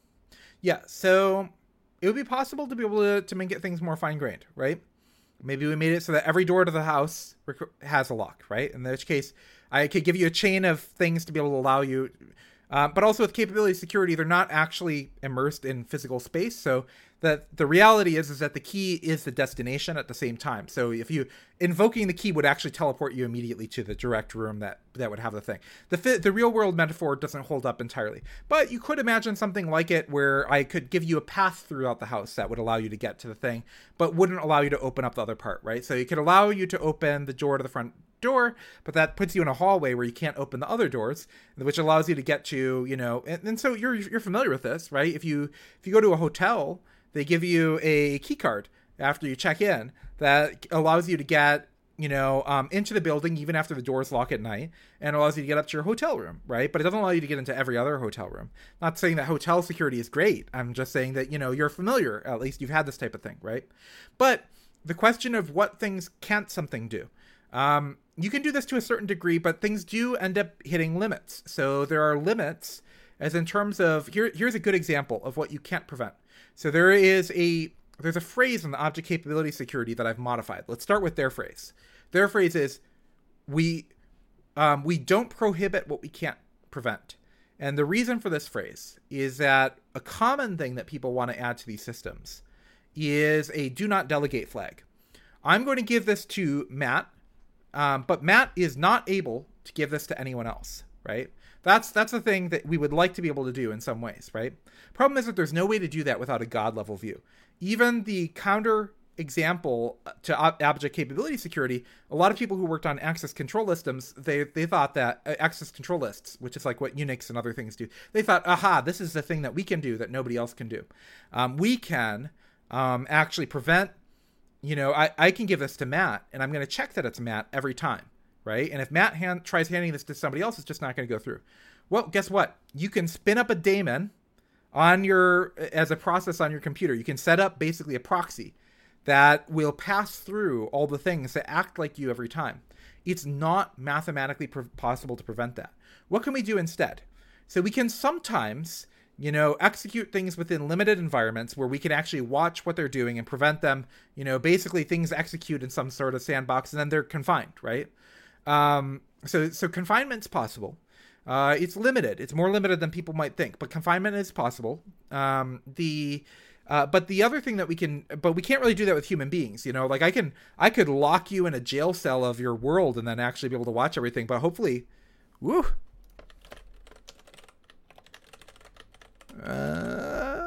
Yeah. So it would be possible to be able to, to make it things more fine grained, right? Maybe we made it so that every door to the house has a lock, right? In which case, I could give you a chain of things to be able to allow you. Uh, but also with capability security, they're not actually immersed in physical space. So that the reality is, is that the key is the destination at the same time. So if you invoking the key would actually teleport you immediately to the direct room that, that would have the thing. The the real world metaphor doesn't hold up entirely, but you could imagine something like it where I could give you a path throughout the house that would allow you to get to the thing, but wouldn't allow you to open up the other part, right? So you could allow you to open the door to the front door, but that puts you in a hallway where you can't open the other doors, which allows you to get to, you know, and, and so you're you're familiar with this, right? If you if you go to a hotel, they give you a key card after you check in that allows you to get, you know, um, into the building even after the doors lock at night, and allows you to get up to your hotel room, right? But it doesn't allow you to get into every other hotel room. Not saying that hotel security is great. I'm just saying that, you know, you're familiar, at least you've had this type of thing, right? But the question of what things can't something do. Um, you can do this to a certain degree, but things do end up hitting limits. So there are limits as in terms of, here, here's a good example of what you can't prevent. So there is a, there's a phrase in the object capability security that I've modified. Let's start with their phrase. Their phrase is, we, um, we don't prohibit what we can't prevent. And the reason for this phrase is that a common thing that people want to add to these systems is a do not delegate flag. I'm going to give this to Matt, um, but Matt is not able to give this to anyone else, right? That's that's the thing that we would like to be able to do in some ways, right? Problem is that there's no way to do that without a God level view. Even the counter example to object capability security, a lot of people who worked on access control systems, they they thought that uh, access control lists, which is like what Unix and other things do, they thought, aha, this is the thing that we can do that nobody else can do. Um, we can um, actually prevent, you know, I, I can give this to Matt, and I'm going to check that it's Matt every time. Right? And if Matt hand, tries handing this to somebody else, it's just not going to go through. Well, guess what? You can spin up a daemon on your, as a process on your computer. You can set up basically a proxy that will pass through all the things that act like you every time. It's not mathematically pre- possible to prevent that. What can we do instead? So we can sometimes, you know, execute things within limited environments where we can actually watch what they're doing and prevent them, you know, basically things execute in some sort of sandbox and then they're confined, right? Um, so, so confinement's possible. Uh, it's limited. It's more limited than people might think, but confinement is possible. Um, the, uh, but the other thing that we can, but we can't really do that with human beings, you know, like I can, I could lock you in a jail cell of your world and then actually be able to watch everything, but hopefully, woo, uh,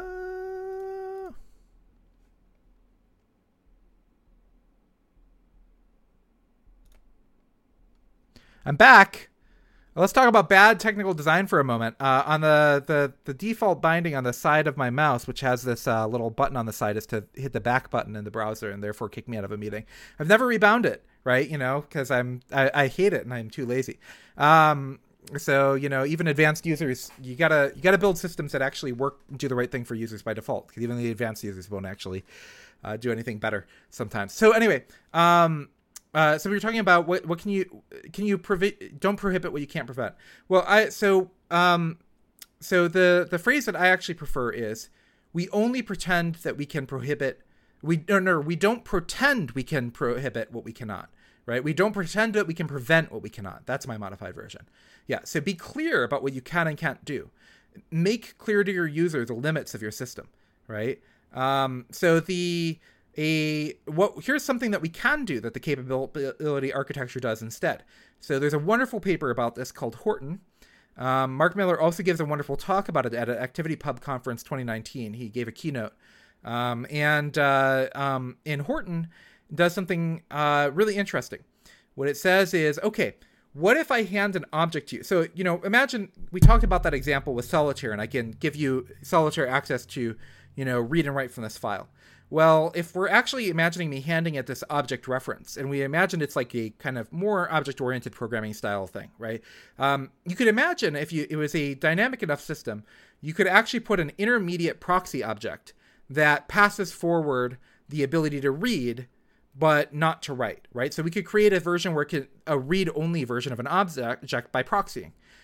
I'm back. Let's talk about bad technical design for a moment. Uh, on the, the, the default binding on the side of my mouse, which has this uh, little button on the side, is to hit the back button in the browser and therefore kick me out of a meeting. I've never rebound it, right? You know, because I'm I, I hate it and I'm too lazy. Um, so you know, even advanced users, you gotta you gotta build systems that actually work, do the right thing for users by default. Because even the advanced users won't actually uh, do anything better sometimes. So anyway. Um, Uh, so we were talking about what what can you can you provi- don't prohibit what you can't prevent. Well, I so um so the the phrase that I actually prefer is, we only pretend that we can prohibit we no no we don't pretend we can prohibit what we cannot, right? We don't pretend that we can prevent what we cannot. That's my modified version. Yeah, so be clear about what you can and can't do. Make clear to your user the limits of your system, right? Um, so the A what here's something that we can do that the capability architecture does instead. So there's a wonderful paper about this called Horton. Um, Mark Miller also gives a wonderful talk about it at an ActivityPub conference twenty nineteen. He gave a keynote. Um, and uh, um, in Horton does something uh, really interesting. What it says is, okay, what if I hand an object to you? So, you know, imagine we talked about that example with Solitaire, and I can give you Solitaire access to, you know, read and write from this file. Well, if we're actually imagining me handing it this object reference, and we imagine it's like a kind of more object-oriented programming style thing, right? Um, you could imagine if you it was a dynamic enough system, you could actually put an intermediate proxy object that passes forward the ability to read, but not to write, right? So we could create a version where it could, a read-only version of an object by proxying.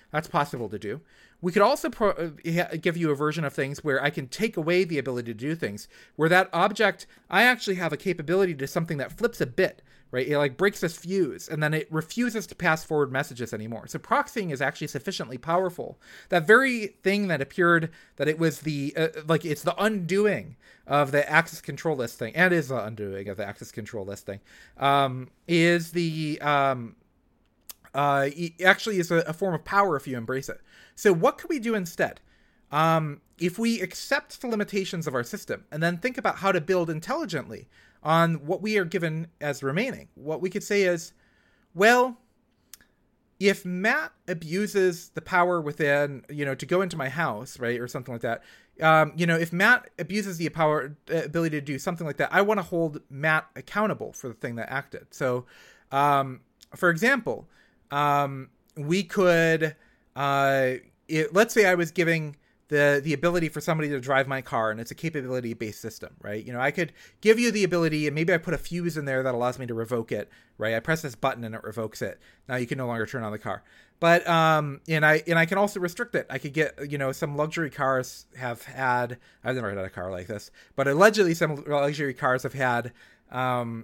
That's possible to do. We could also pro- give you a version of things where I can take away the ability to do things, where that object, I actually have a capability to something that flips a bit, right? It like breaks this fuse, and then it refuses to pass forward messages anymore. So proxying is actually sufficiently powerful. That very thing that appeared, that it was the, uh, like it's the undoing of the access control list thing, and is the undoing of the access control list thing, um, is the, um, uh, it actually is a, a form of power if you embrace it. So what could we do instead? Um, if we accept the limitations of our system and then think about how to build intelligently on what we are given as remaining, what we could say is, well, if Matt abuses the power within, you know, to go into my house, right, or something like that, um, you know, if Matt abuses the power uh, ability to do something like that, I want to hold Matt accountable for the thing that acted. So, um, for example, um, we could... Uh, it, let's say I was giving the the ability for somebody to drive my car, and it's a capability-based system, right? You know, I could give you the ability, and maybe I put a fuse in there that allows me to revoke it, right? I press this button and it revokes it. Now you can no longer turn on the car. But um, and I and I can also restrict it. I could get, you know, some luxury cars have had. I've never had a car like this, but allegedly some luxury cars have had um,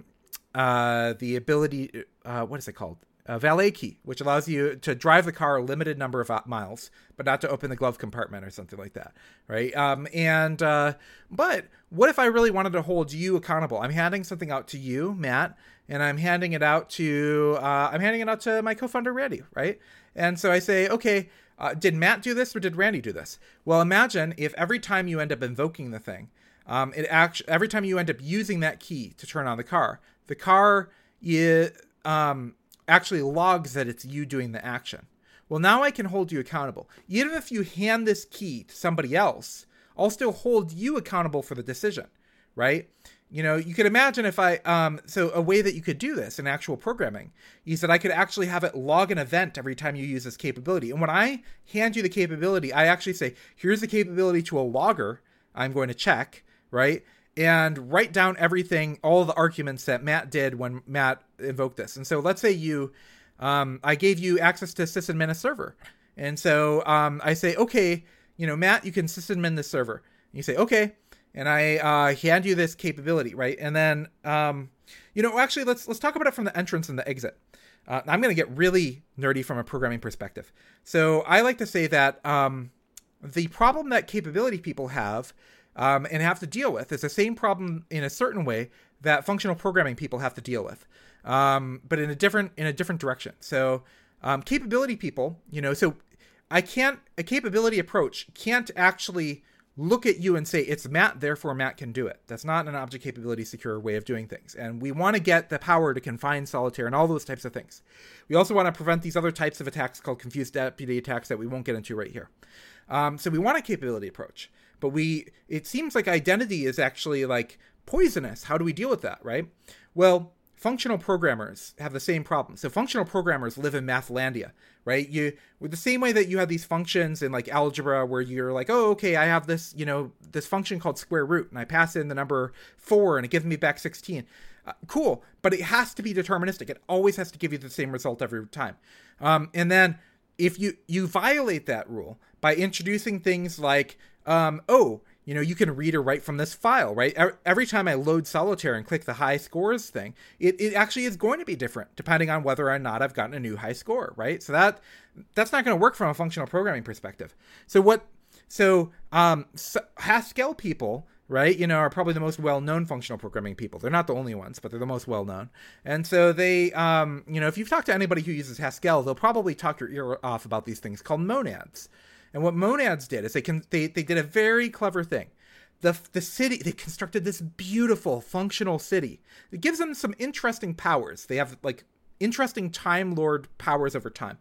uh, the ability. Uh, what is it called? A valet key, which allows you to drive the car a limited number of miles, but not to open the glove compartment or something like that, right? Um, and uh, but what if I really wanted to hold you accountable? I'm handing something out to you, Matt, and I'm handing it out to uh, I'm handing it out to my co-founder Randy, right? And so I say, okay, uh, did Matt do this or did Randy do this? Well, imagine if every time you end up invoking the thing, um, it actually every time you end up using that key to turn on the car, the car is um. actually logs that it's you doing the action. Well, now I can hold you accountable. Even if you hand this key to somebody else, I'll still hold you accountable for the decision, right? You know, you could imagine if I, um, so a way that you could do this in actual programming is that I could actually have it log an event every time you use this capability. And when I hand you the capability, I actually say, here's the capability to a logger I'm going to check, right? And write down everything, all the arguments that Matt did when Matt invoked this. And so let's say you, um, I gave you access to sysadmin a server. And so um, I say, okay, you know, Matt, you can sysadmin this server. And you say, okay. And I uh, hand you this capability, right? And then, um, you know, actually, let's let's talk about it from the entrance and the exit. Uh, I'm going to get really nerdy from a programming perspective. So I like to say that um, the problem that capability people have Um, and have to deal with is the same problem in a certain way that functional programming people have to deal with, um, but in a different in a different direction. So um, capability people, you know, so I can't a capability approach can't actually look at you and say it's Matt, therefore Matt can do it. That's not an object capability secure way of doing things. And we want to get the power to confine solitaire and all those types of things. We also want to prevent these other types of attacks called confused deputy attacks that we won't get into right here. Um, so we want a capability approach. But we, it seems like identity is actually like poisonous. How do we deal with that, right? Well, functional programmers have the same problem. So functional programmers live in Mathlandia, right? You, with the same way that you have these functions in like algebra where you're like, oh, okay, I have this, you know, this function called square root, and I pass in the number four and it gives me back sixteen. Uh, cool, but it has to be deterministic. It always has to give you the same result every time. Um, and then if you, you violate that rule by introducing things like, Um, oh, you know, you can read or write from this file, right? Every time I load Solitaire and click the high scores thing, it, it actually is going to be different depending on whether or not I've gotten a new high score, right? So that that's not going to work from a functional programming perspective. So what? So um, so Haskell people, right? You know, are probably the most well-known functional programming people. They're not the only ones, but they're the most well-known. And so they, um, you know, if you've talked to anybody who uses Haskell, they'll probably talk your ear off about these things called monads. And what monads did is they can they they did a very clever thing. The the city, they constructed this beautiful functional city. It gives them some interesting powers. They have like interesting Time Lord powers over time,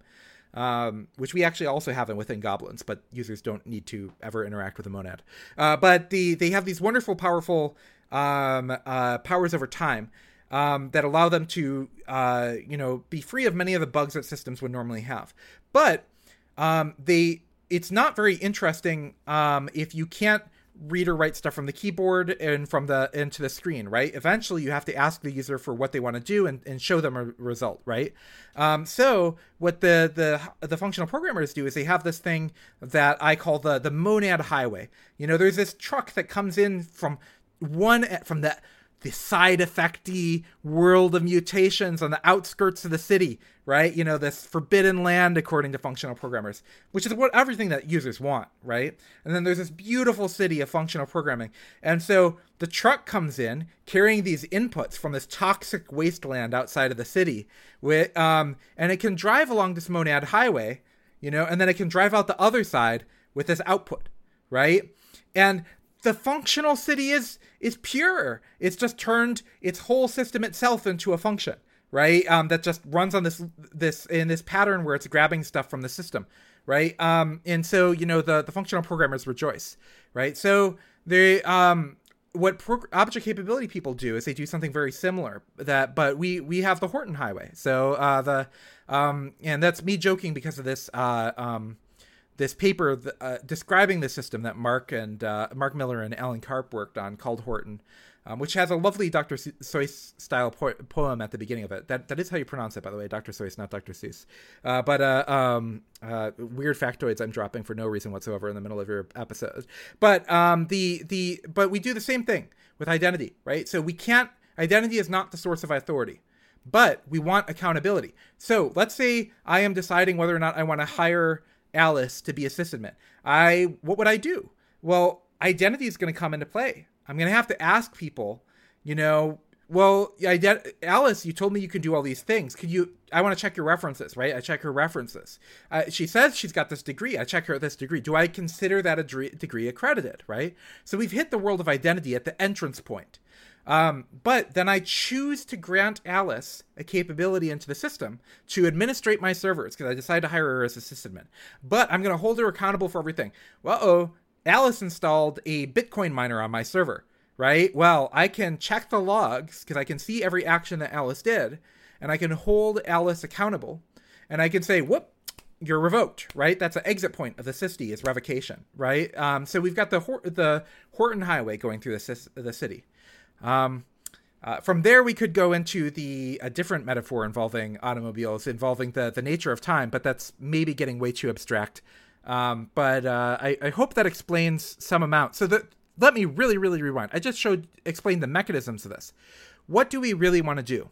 um, which we actually also have within Goblins, but users don't need to ever interact with a monad. Uh, but the they have these wonderful, powerful um, uh, powers over time um, that allow them to uh, you know be free of many of the bugs that systems would normally have. But um, they It's not very interesting um, if you can't read or write stuff from the keyboard and from the into the screen, right? Eventually, you have to ask the user for what they want to do and, and show them a result, right? Um, so what the the the functional programmers do is they have this thing that I call the the monad highway. You know, there's this truck that comes in from one from the the side effecty world of mutations on the outskirts of the city, right? You know, this forbidden land, according to functional programmers, which is what everything that users want, right? And then there's this beautiful city of functional programming. And so the truck comes in carrying these inputs from this toxic wasteland outside of the city, with, um, and it can drive along this monad highway, you know, and then it can drive out the other side with this output, right? And the functional city is is pure. It's just turned its whole system itself into a function, right? Um, that just runs on this this in this pattern where it's grabbing stuff from the system, right? Um, and so you know the the functional programmers rejoice, right? So they um, what pro- object capability people do is they do something very similar. That but we we have the Horton highway. So uh, the um, and that's me joking because of this. Uh, um, This paper uh, describing the system that Mark and uh, Mark Miller and Alan Karp worked on, called Horton, um, which has a lovely Doctor Seuss style po- poem at the beginning of it. That that is how you pronounce it, by the way, Doctor Seuss, not Doctor Seuss. Uh, but uh, um, uh, weird factoids I'm dropping for no reason whatsoever in the middle of your episode. But um, the the but we do the same thing with identity, right? So we can't. Identity is not the source of authority, but we want accountability. So let's say I am deciding whether or not I want to hire Alice to be a sysadmin. I what would I do? Well, identity is going to come into play. I'm going to have to ask people, you know, well, ident- Alice, you told me you can do all these things. Could you? I want to check your references, right? I check her references. Uh, she says she's got this degree. I check her this degree. Do I consider that a d- degree accredited, right? So we've hit the world of identity at the entrance point. Um, but then I choose to grant Alice a capability into the system to administrate my servers because I decided to hire her as a sysadmin. But I'm going to hold her accountable for everything. Well, oh, Alice installed a Bitcoin miner on my server, right? Well, I can check the logs because I can see every action that Alice did, and I can hold Alice accountable, and I can say, whoop, you're revoked, right? That's an exit point of the S I S T is revocation, right? Um, so we've got the Hor- the Horton Highway going through the, C- the city. Um, uh, from there, we could go into the a different metaphor involving automobiles, involving the, the nature of time, but that's maybe getting way too abstract. Um, but uh, I, I hope that explains some amount. So that, let me really, really rewind. I just showed explained the mechanisms of this. What do we really want to do?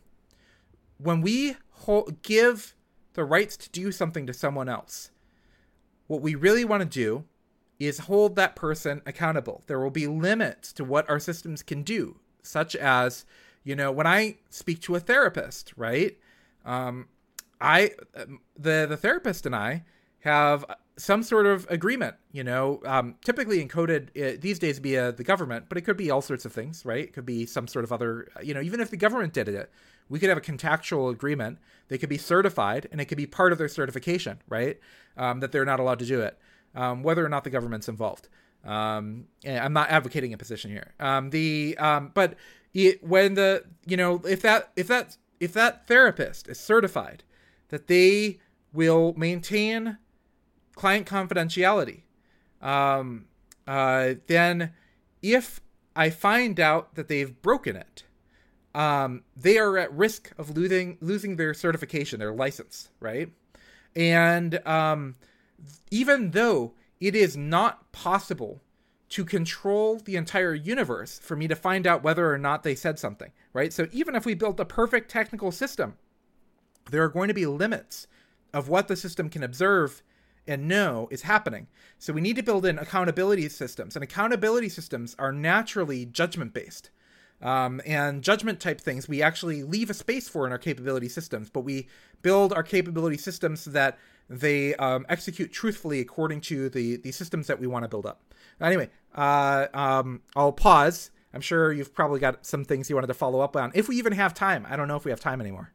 When we hold, give the rights to do something to someone else, what we really want to do is hold that person accountable. There will be limits to what our systems can do, such as, you know, when I speak to a therapist, right? Um, I, the, the therapist and I have some sort of agreement, you know, um, typically encoded uh, these days via the government, but it could be all sorts of things, right? It could be some sort of other, you know, even if the government did it, we could have a contractual agreement. They could be certified and it could be part of their certification, right? Um, that they're not allowed to do it, um, whether or not the government's involved. Um, and I'm not advocating a position here. Um, the, um, but it, when the, you know, if that, if that, if that therapist is certified that they will maintain client confidentiality, um, uh, then if I find out that they've broken it, um, they are at risk of losing, losing their certification, their license. Right. And, um, even though it is not possible to control the entire universe for me to find out whether or not they said something, right? So even if we built a perfect technical system, there are going to be limits of what the system can observe and know is happening. So we need to build in accountability systems, and accountability systems are naturally judgment-based. Um, and judgment type things we actually leave a space for in our capability systems, but we build our capability systems so that they um, execute truthfully according to the, the systems that we want to build up. Anyway, uh, um, I'll pause. I'm sure you've probably got some things you wanted to follow up on. If we even have time. I don't know if we have time anymore.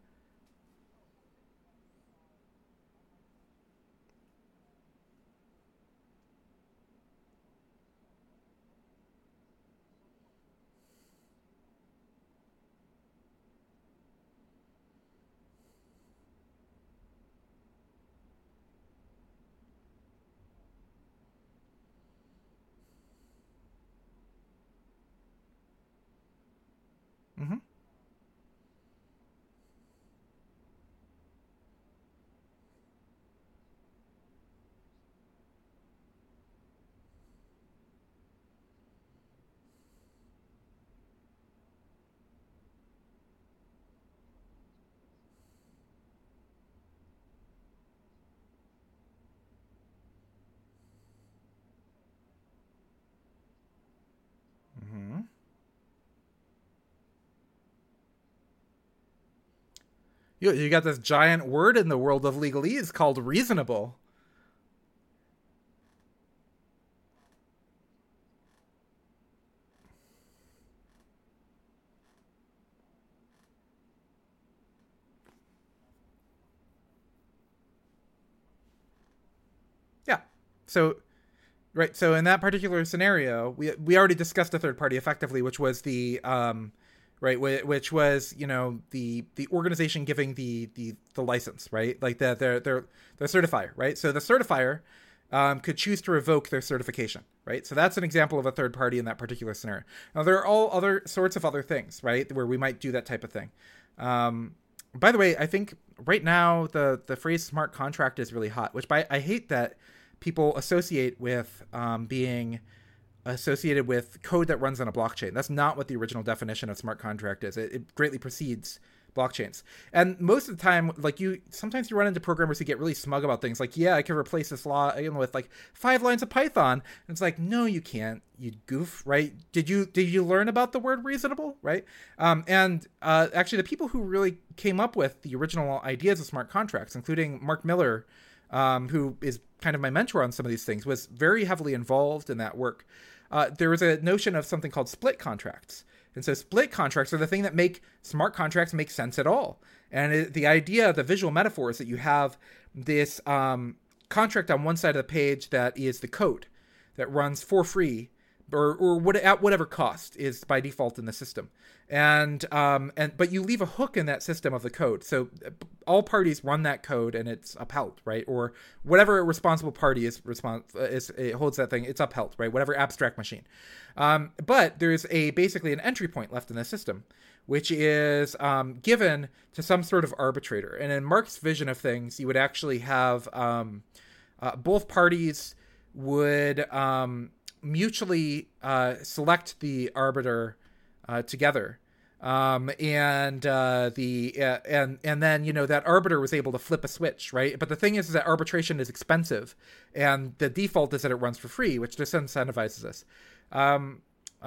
Mm-hmm. Mm-hmm. You, you got this giant word in the world of legalese called reasonable. Yeah. So right. So in that particular scenario, we we already discussed a third party effectively, which was the um, right, which was you know the the organization giving the the the license, right? Like the their their the certifier, right? So the certifier um, could choose to revoke their certification, right? So that's an example of a third party in that particular scenario. Now there are all other sorts of other things, right, where we might do that type of thing. Um, by the way, I think right now the the phrase smart contract is really hot, which by I hate that people associate with um, being associated with code that runs on a blockchain. That's not what the original definition of smart contract is. It, it greatly precedes blockchains. And most of the time, like you, sometimes you run into programmers who get really smug about things like, yeah, I can replace this law you know, with like five lines of Python. And it's like, no, you can't, you goof, right? Did you, did you learn about the word reasonable, right? Um, and uh, actually the people who really came up with the original ideas of smart contracts, including Mark Miller, um, who is kind of my mentor on some of these things, was very heavily involved in that work. Uh, there was a notion of something called split contracts. And so split contracts are the thing that make smart contracts make sense at all. And it, the idea, the visual metaphor is that you have this um, contract on one side of the page that is the code that runs for free or, or what, at whatever cost is by default in the system. And um, and but you leave a hook in that system of the code. So all parties run that code and it's upheld, right? Or whatever responsible party is respons- is it holds that thing, it's upheld, right? Whatever abstract machine. Um, but there's a basically an entry point left in the system, which is um, given to some sort of arbitrator. And in Mark's vision of things, you would actually have um, uh, both parties would um, mutually uh, select the arbiter uh, together. Um, and, uh, the, uh, and, and then, you know, that arbiter was able to flip a switch, right? But the thing is, is that arbitration is expensive and the default is that it runs for free, which disincentivizes us. Um,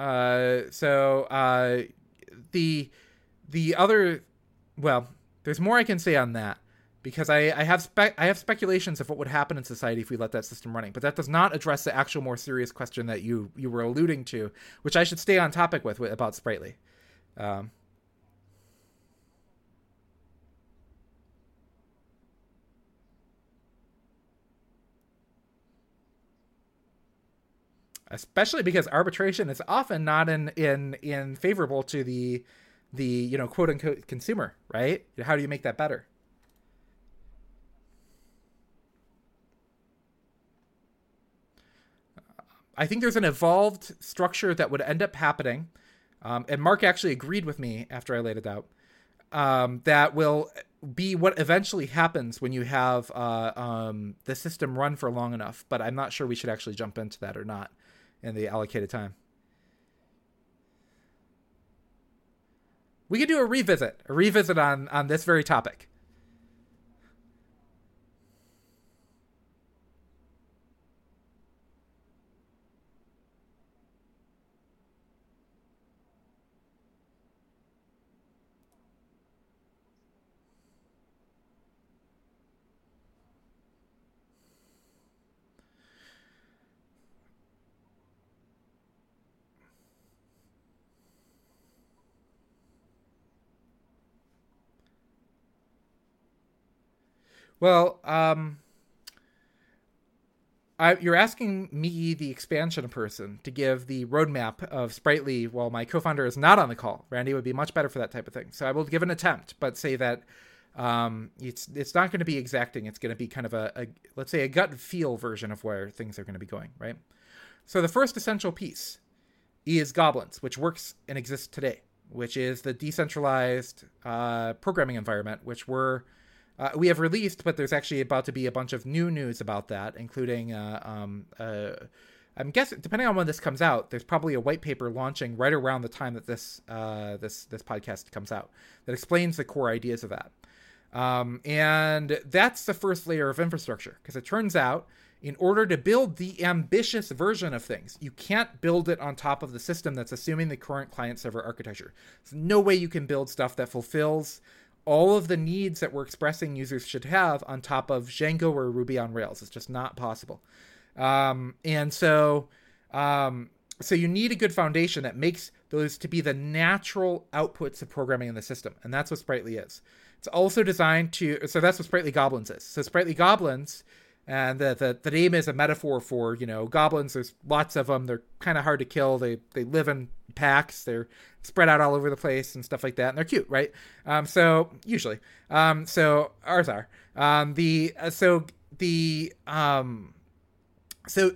uh, so, uh, the, the other, well, there's more I can say on that because I, I have spe- I have speculations of what would happen in society if we let that system running, but that does not address the actual more serious question that you, you were alluding to, which I should stay on topic with, with about Sprightly. Um, especially because arbitration is often not in, in, in favorable to the, the, you know, quote unquote consumer, right? How do you make that better? I think there's an evolved structure that would end up happening. Um, and Mark actually agreed with me after I laid it out. Um, that will be what eventually happens when you have uh, um, the system run for long enough. But I'm not sure we should actually jump into that or not in the allocated time. We could do a revisit, a revisit on on this very topic. Well, um, I, you're asking me, the expansion person, to give the roadmap of Sprightly while my co-founder is not on the call. Randy would be much better for that type of thing. So I will give an attempt, but say that um, it's it's not going to be exacting. It's going to be kind of a, a, let's say, a gut feel version of where things are going to be going, right? So the first essential piece is Goblins, which works and exists today. which is the decentralized uh, programming environment, which we're uh, we have released, but there's actually about to be a bunch of new news about that, including uh, um, uh, I'm guessing, depending on when this comes out, there's probably a white paper launching right around the time that this uh, this this podcast comes out that explains the core ideas of that. Um, and that's the first layer of infrastructure, because it turns out in order to build the ambitious version of things, you can't build it on top of the system that's assuming the current client-server architecture. There's no way you can build stuff that fulfills all of the needs that we're expressing users should have on top of Django or Ruby on Rails. It's just not possible. Um, and so, um, so you need a good foundation that makes those to be the natural outputs of programming in the system. And that's what Sprightly is. It's also designed to, so that's what Sprightly Goblins is. So Sprightly Goblins, and the, the, the name is a metaphor for, you know, goblins. There's lots of them. They're kind of hard to kill. They, they live in packs. They're spread out all over the place and stuff like that. And they're cute, right? Um, so usually, um, so ours are, um, the, uh, so the, um, so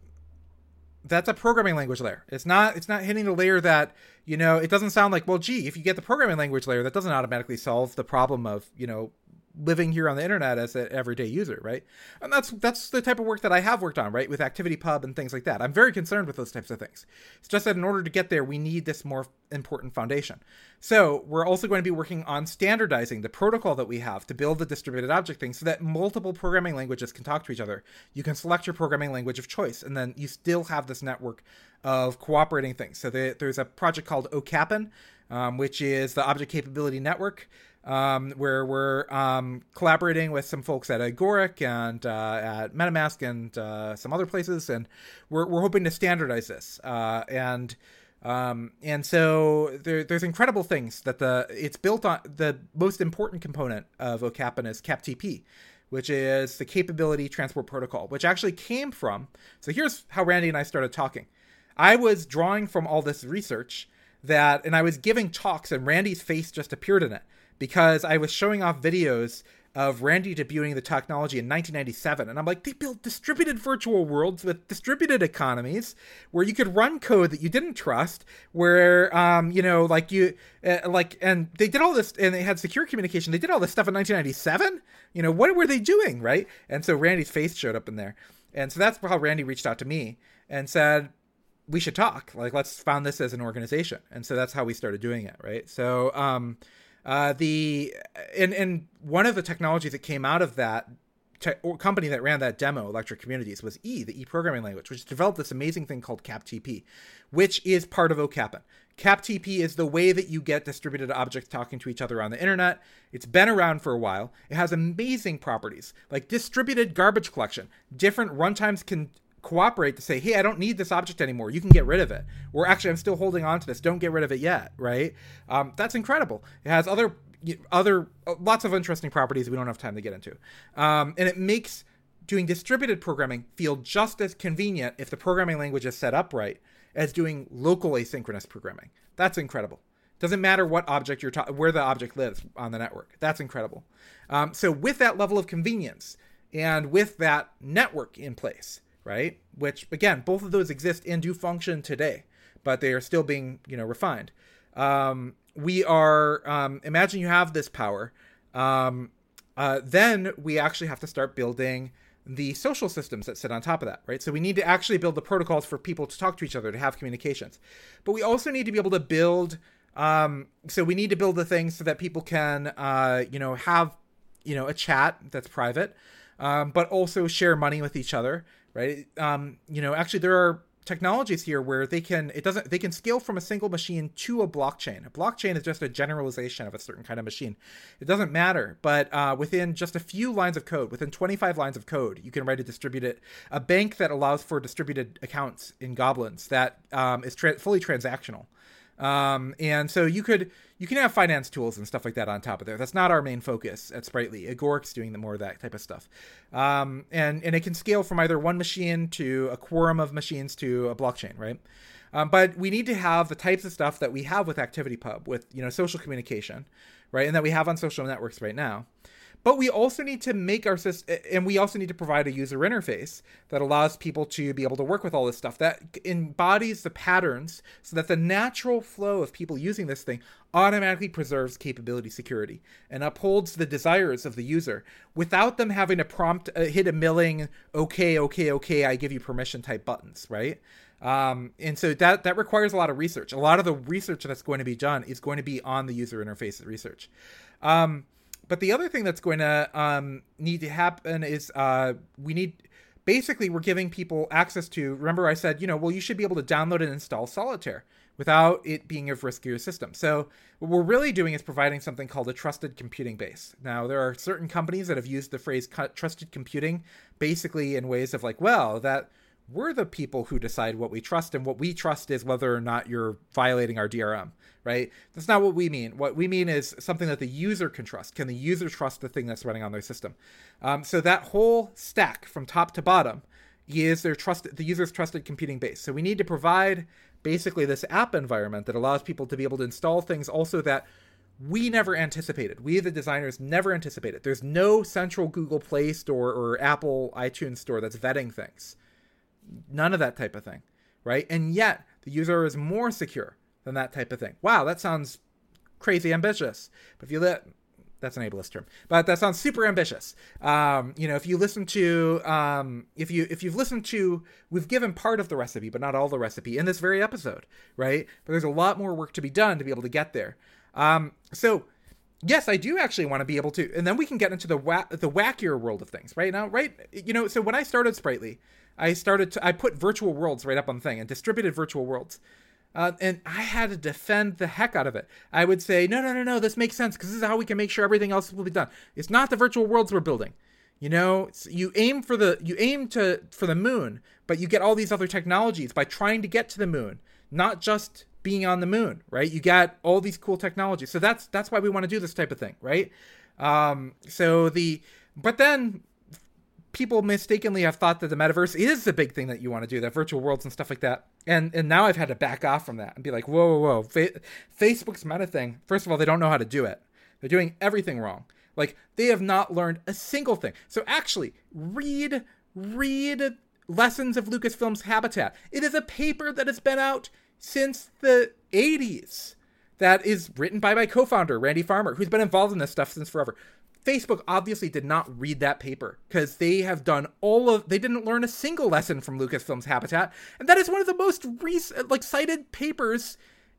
that's a programming language layer. It's not, it's not hitting the layer that, you know, it doesn't sound like, well, gee, if you get the programming language layer, that doesn't automatically solve the problem of, you know, living here on the internet as an everyday user, right? And that's that's the type of work that I have worked on, right, with ActivityPub and things like that. I'm very concerned with those types of things. It's just that in order to get there, we need this more important foundation. So we're also going to be working on standardizing the protocol that we have to build the distributed object thing so that multiple programming languages can talk to each other. You can select your programming language of choice, and then you still have this network of cooperating things. So the, there's a project called OCAPN, um, which is the Object Capability Network, Um, where we're um, collaborating with some folks at Agoric and uh, at MetaMask and uh, some other places, and we're we're hoping to standardize this. Uh, and um, and so there, there's incredible things that the it's built on. The most important component of OCAPN is CapTP, which is the Capability Transport Protocol, which actually came from. So here's how Randy and I started talking. I was drawing from all this research that, and I was giving talks, and Randy's face just appeared in it, because I was showing off videos of Randy debuting the technology in nineteen ninety-seven. And I'm like, they built distributed virtual worlds with distributed economies where you could run code that you didn't trust, where, um, you know, like you, uh, like, and they did all this, and they had secure communication. They did all this stuff in nineteen ninety-seven. You know, what were they doing, right? And so Randy's face showed up in there. And so that's how Randy reached out to me and said, we should talk. Like, let's found this as an organization. And so that's how we started doing it, right? So, um, Uh, the and and one of the technologies that came out of that te- company that ran that demo, Electric Communities, was E, the E programming language, which developed this amazing thing called CapTP, which is part of OCAPN. CapTP is the way that you get distributed objects talking to each other on the internet. It's been around for a while. It has amazing properties like distributed garbage collection. Different runtimes can cooperate to say, hey, I don't need this object anymore. You can get rid of it. Or actually, I'm still holding on to this. Don't get rid of it yet, right? Um, that's incredible. It has other, other uh, lots of interesting properties we don't have time to get into. Um, and it makes doing distributed programming feel just as convenient if the programming language is set up right as doing local asynchronous programming. That's incredible. Doesn't matter what object you're ta- where the object lives on the network. That's incredible. Um, so with that level of convenience and with that network in place, right? Which, again, both of those exist and do function today, but they are still being, you know, refined. Um, we are, um, imagine you have this power. Um, uh, then we actually have to start building the social systems that sit on top of that, right? So we need to actually build the protocols for people to talk to each other, to have communications. But we also need to be able to build, um, so we need to build the things so that people can, uh, you know, have, you know, a chat that's private, um, but also share money with each other. Right. Um, you know, actually, there are technologies here where they can it doesn't they can scale from a single machine to a blockchain. A blockchain is just a generalization of a certain kind of machine. It doesn't matter. But uh, within just a few lines of code, within twenty-five lines of code, you can write a distributed a bank that allows for distributed accounts in Goblins that um, is tra- fully transactional. Um, and so you could, you can have finance tools and stuff like that on top of there. That's not our main focus at Sprightly. Agoric's doing the more of that type of stuff. Um, and, and it can scale from either one machine to a quorum of machines to a blockchain, right? Um, but we need to have the types of stuff that we have with ActivityPub, with, you know, social communication, right? And that we have on social networks right now. But we also need to make our system, and we also need to provide a user interface that allows people to be able to work with all this stuff, that embodies the patterns so that the natural flow of people using this thing automatically preserves capability security and upholds the desires of the user without them having to prompt, uh, hit a milling, okay, okay, okay, I give you permission type buttons, right? Um, and so that, that requires a lot of research. A lot of the research that's going to be done is going to be on the user interface research. Um, But the other thing that's going to um, need to happen is uh, we need, basically we're giving people access to, remember I said, you know, well, you should be able to download and install Solitaire without it being a risk to your system. So what we're really doing is providing something called a trusted computing base. Now, there are certain companies that have used the phrase trusted computing basically in ways of like, well, that we're the people who decide what we trust, and what we trust is whether or not you're violating our D R M, right? That's not what we mean. What we mean is something that the user can trust. Can the user trust the thing that's running on their system? Um, so that whole stack from top to bottom is their trust, the user's trusted computing base. So we need to provide basically this app environment that allows people to be able to install things also that we never anticipated. We, the designers, never anticipated. There's no central Google Play Store or Apple iTunes Store that's vetting things. None of that type of thing, right? And yet the user is more secure than that type of thing. Wow, that sounds crazy ambitious. But if you let, that's an ableist term, but that sounds super ambitious. Um, you know, if you listen to, um, if you if you've listened to, we've given part of the recipe, but not all the recipe in this very episode, right? But there's a lot more work to be done to be able to get there. Um, so. Yes, I do actually want to be able to, and then we can get into the wa- the wackier world of things, right? Now, right, you know, so when I started Sprightly, I started to, I put virtual worlds right up on the thing and distributed virtual worlds. Uh, and I had to defend the heck out of it. I would say, no, no, no, no, this makes sense because this is how we can make sure everything else will be done. It's not the virtual worlds we're building. You know, you aim for the, you aim to, for the moon, but you get all these other technologies by trying to get to the moon, not just being on the moon, right? You got all these cool technologies. So that's, that's why we want to do this type of thing, right? Um, so the, but then people mistakenly have thought that the metaverse is the big thing that you want to do, that virtual worlds and stuff like that. And, and now I've had to back off from that and be like, whoa, whoa, whoa. Fa- Facebook's meta thing. First of all, they don't know how to do it. They're doing everything wrong. Like they have not learned a single thing. So actually read, read Lessons of Lucasfilm's Habitat. It is a paper that has been out since the eighties that is written by my co-founder, Randy Farmer, who's been involved in this stuff since forever. Facebook obviously did not read that paper because they have done all of, they didn't learn a single lesson from Lucasfilm's Habitat. And that is one of the most recent, like cited papers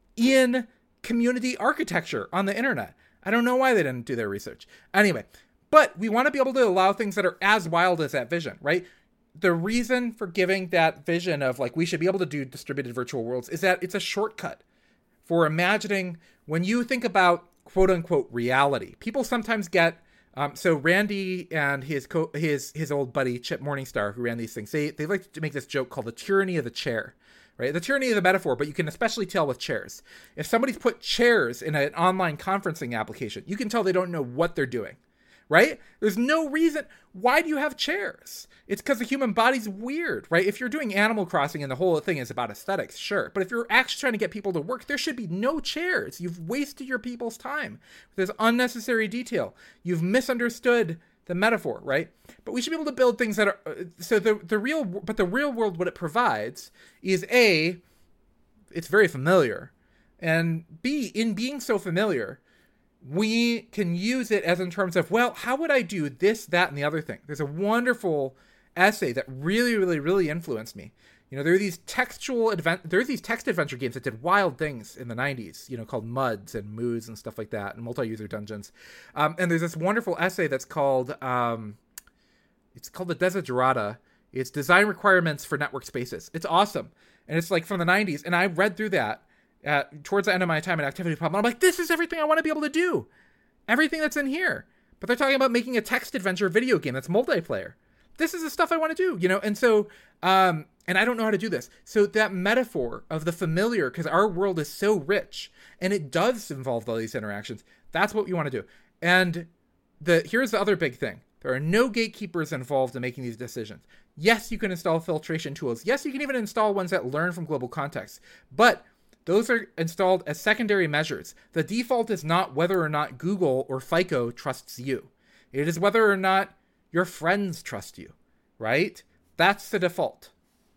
in community architecture on the internet. I don't know why they didn't do their research. Anyway, but we want to be able to allow things that are as wild as that vision, right? The reason for giving that vision of like, we should be able to do distributed virtual worlds is that it's a shortcut for imagining when you think about quote unquote reality. People sometimes get, um, so Randy and his co- his his old buddy Chip Morningstar, who ran these things, they they like to make this joke called the tyranny of the chair, right? The tyranny of the metaphor, but you can especially tell with chairs. If somebody's put chairs in an online conferencing application, you can tell they don't know what they're doing, right? There's no reason. Why do you have chairs? It's because the human body's weird, right? If you're doing Animal Crossing and the whole thing is about aesthetics, sure. But if you're actually trying to get people to work, there should be no chairs. You've wasted your people's time with this unnecessary detail. You've misunderstood the metaphor, right? But we should be able to build things that are, so the, the real, but the real world, what it provides is A, it's very familiar. And B, in being so familiar, we can use it as in terms of, well, how would I do this, that, and the other thing? There's a wonderful essay that really, really, really influenced me. You know, there are these textual advent, there are these text adventure games that did wild things in the nineties, you know, called Muds and Moos and stuff like that, and multi-user dungeons. Um, and there's this wonderful essay that's called, um, it's called the Desiderata. It's Design Requirements for Network Spaces. It's awesome. And it's like from the nineties. And I read through that at, towards the end of my time at Activity Pub. And I'm like, this is everything I want to be able to do. Everything that's in here. But they're talking about making a text adventure video game that's multiplayer. This is the stuff I want to do, you know? And so, um, and I don't know how to do this. So that metaphor of the familiar, because our world is so rich and it does involve all these interactions. That's what we want to do. And the, here's the other big thing. There are no gatekeepers involved in making these decisions. Yes, you can install filtration tools. Yes, you can even install ones that learn from global context, but those are installed as secondary measures. The default is not whether or not Google or FICO trusts you. It is whether or not your friends trust you, right? That's the default.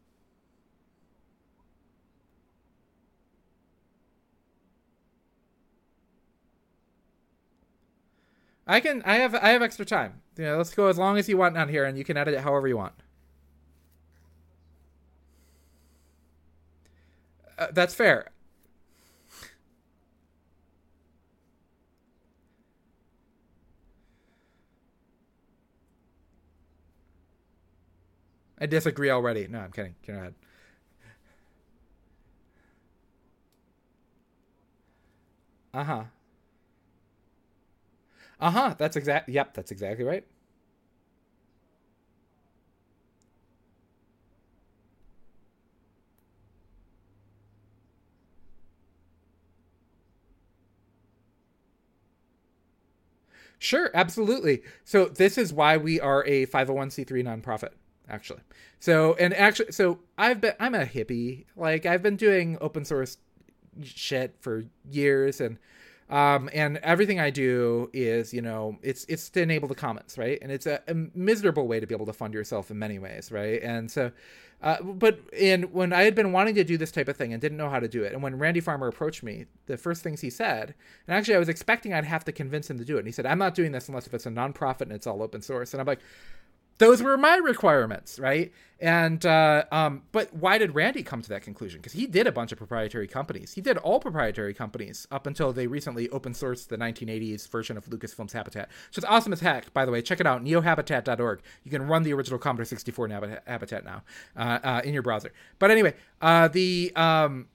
I can. I have. I have extra time. Yeah, let's go as long as you want on here, and you can edit it however you want. Uh, that's fair. I disagree already. No, I'm kidding. Go ahead. Uh huh. Uh huh. That's exact. Yep, that's exactly right. Sure, absolutely. So this is why we are a five oh one c three nonprofit, actually. So and actually, so I've been I'm a hippie. Like I've been doing open source shit for years, and um and everything I do is, you know, it's it's to enable the commons, right? And it's a, a miserable way to be able to fund yourself in many ways, right? And so uh, but and when I had been wanting to do this type of thing and didn't know how to do it, and when Randy Farmer approached me, the first things he said, and actually I was expecting I'd have to convince him to do it, and he said, "I'm not doing this unless if it's a nonprofit and it's all open source." And I'm like, those were my requirements, right? And uh, um, but why did Randy come to that conclusion? Because he did a bunch of proprietary companies. He did all proprietary companies up until they recently open sourced the nineteen eighties version of Lucasfilm's Habitat, which is awesome as heck. By the way, check it out, neo habitat dot org. You can run the original Commodore sixty-four Habitat now uh, uh, in your browser. But anyway, uh, the um,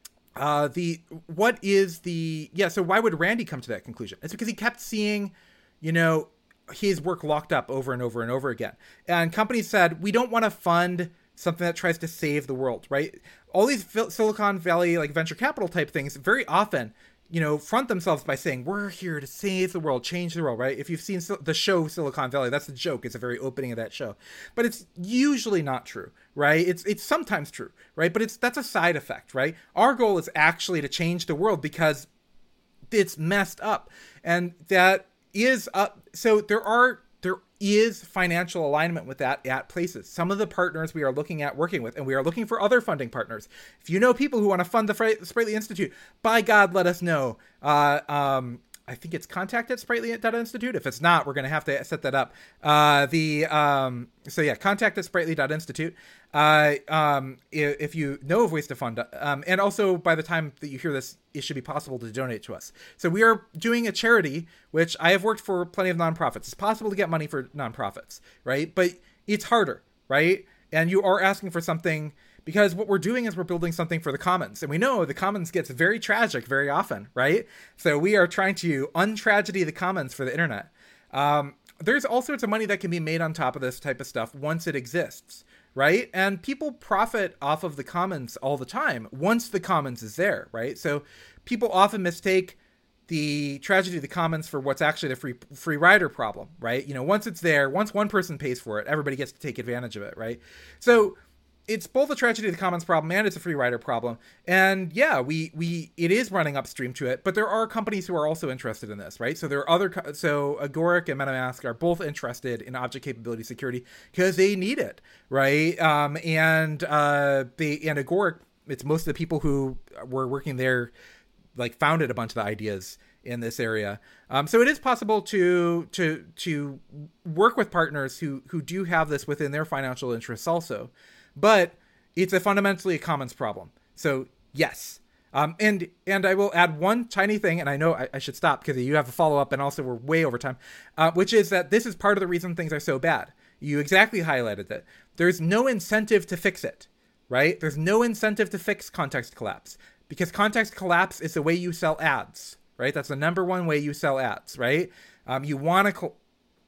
uh, the what is the yeah? So why would Randy come to that conclusion? It's because he kept seeing, you know, his work locked up over and over and over again. And companies said, we don't want to fund something that tries to save the world, right? All these Silicon Valley, like venture capital type things, very often, you know, front themselves by saying, we're here to save the world, change the world, right? If you've seen the show Silicon Valley, that's the joke. It's the very opening of that show. But it's usually not true, right? It's it's sometimes true, right? But it's that's a side effect, right? Our goal is actually to change the world because it's messed up. And that is up. So there are there is financial alignment with that at places. Some of the partners we are looking at working with, and we are looking for other funding partners. If you know people who want to fund the Sprightly Institute, by God, let us know. Uh, um, I think it's contact at sprightly dot institute. If it's not, we're going to have to set that up. Uh, the um, so yeah, contact at sprightly dot institute. Uh, um, if, if you know of ways to fund, um, and also by the time that you hear this, it should be possible to donate to us. So we are doing a charity, which I have worked for plenty of nonprofits. It's possible to get money for nonprofits, right? But it's harder, right? And you are asking for something, because what we're doing is we're building something for the commons. And we know the commons gets very tragic very often, right? So we are trying to untragedy the commons for the internet. Um, there's all sorts of money that can be made on top of this type of stuff once it exists, right? And people profit off of the commons all the time once the commons is there, right? So people often mistake the tragedy of the commons for what's actually the free free rider problem, right? You know, once it's there, once one person pays for it, everybody gets to take advantage of it, right? So it's both a tragedy of the commons problem and it's a free rider problem. And yeah, we we it is running upstream to it, but there are companies who are also interested in this, right? So there are other so Agoric and MetaMask are both interested in object capability security because they need it, right? Um, and uh, they and Agoric, it's most of the people who were working there, like founded a bunch of the ideas in this area. Um, so it is possible to to to work with partners who who do have this within their financial interests also. But it's a fundamentally a commons problem. So yes. Um, and and I will add one tiny thing, and I know I, I should stop because you have a follow-up, and also we're way over time, uh, which is that this is part of the reason things are so bad. You exactly highlighted that. There's no incentive to fix it, right? There's no incentive to fix context collapse, because context collapse is the way you sell ads, right? That's the number one way you sell ads, right? Um, you want to... Col-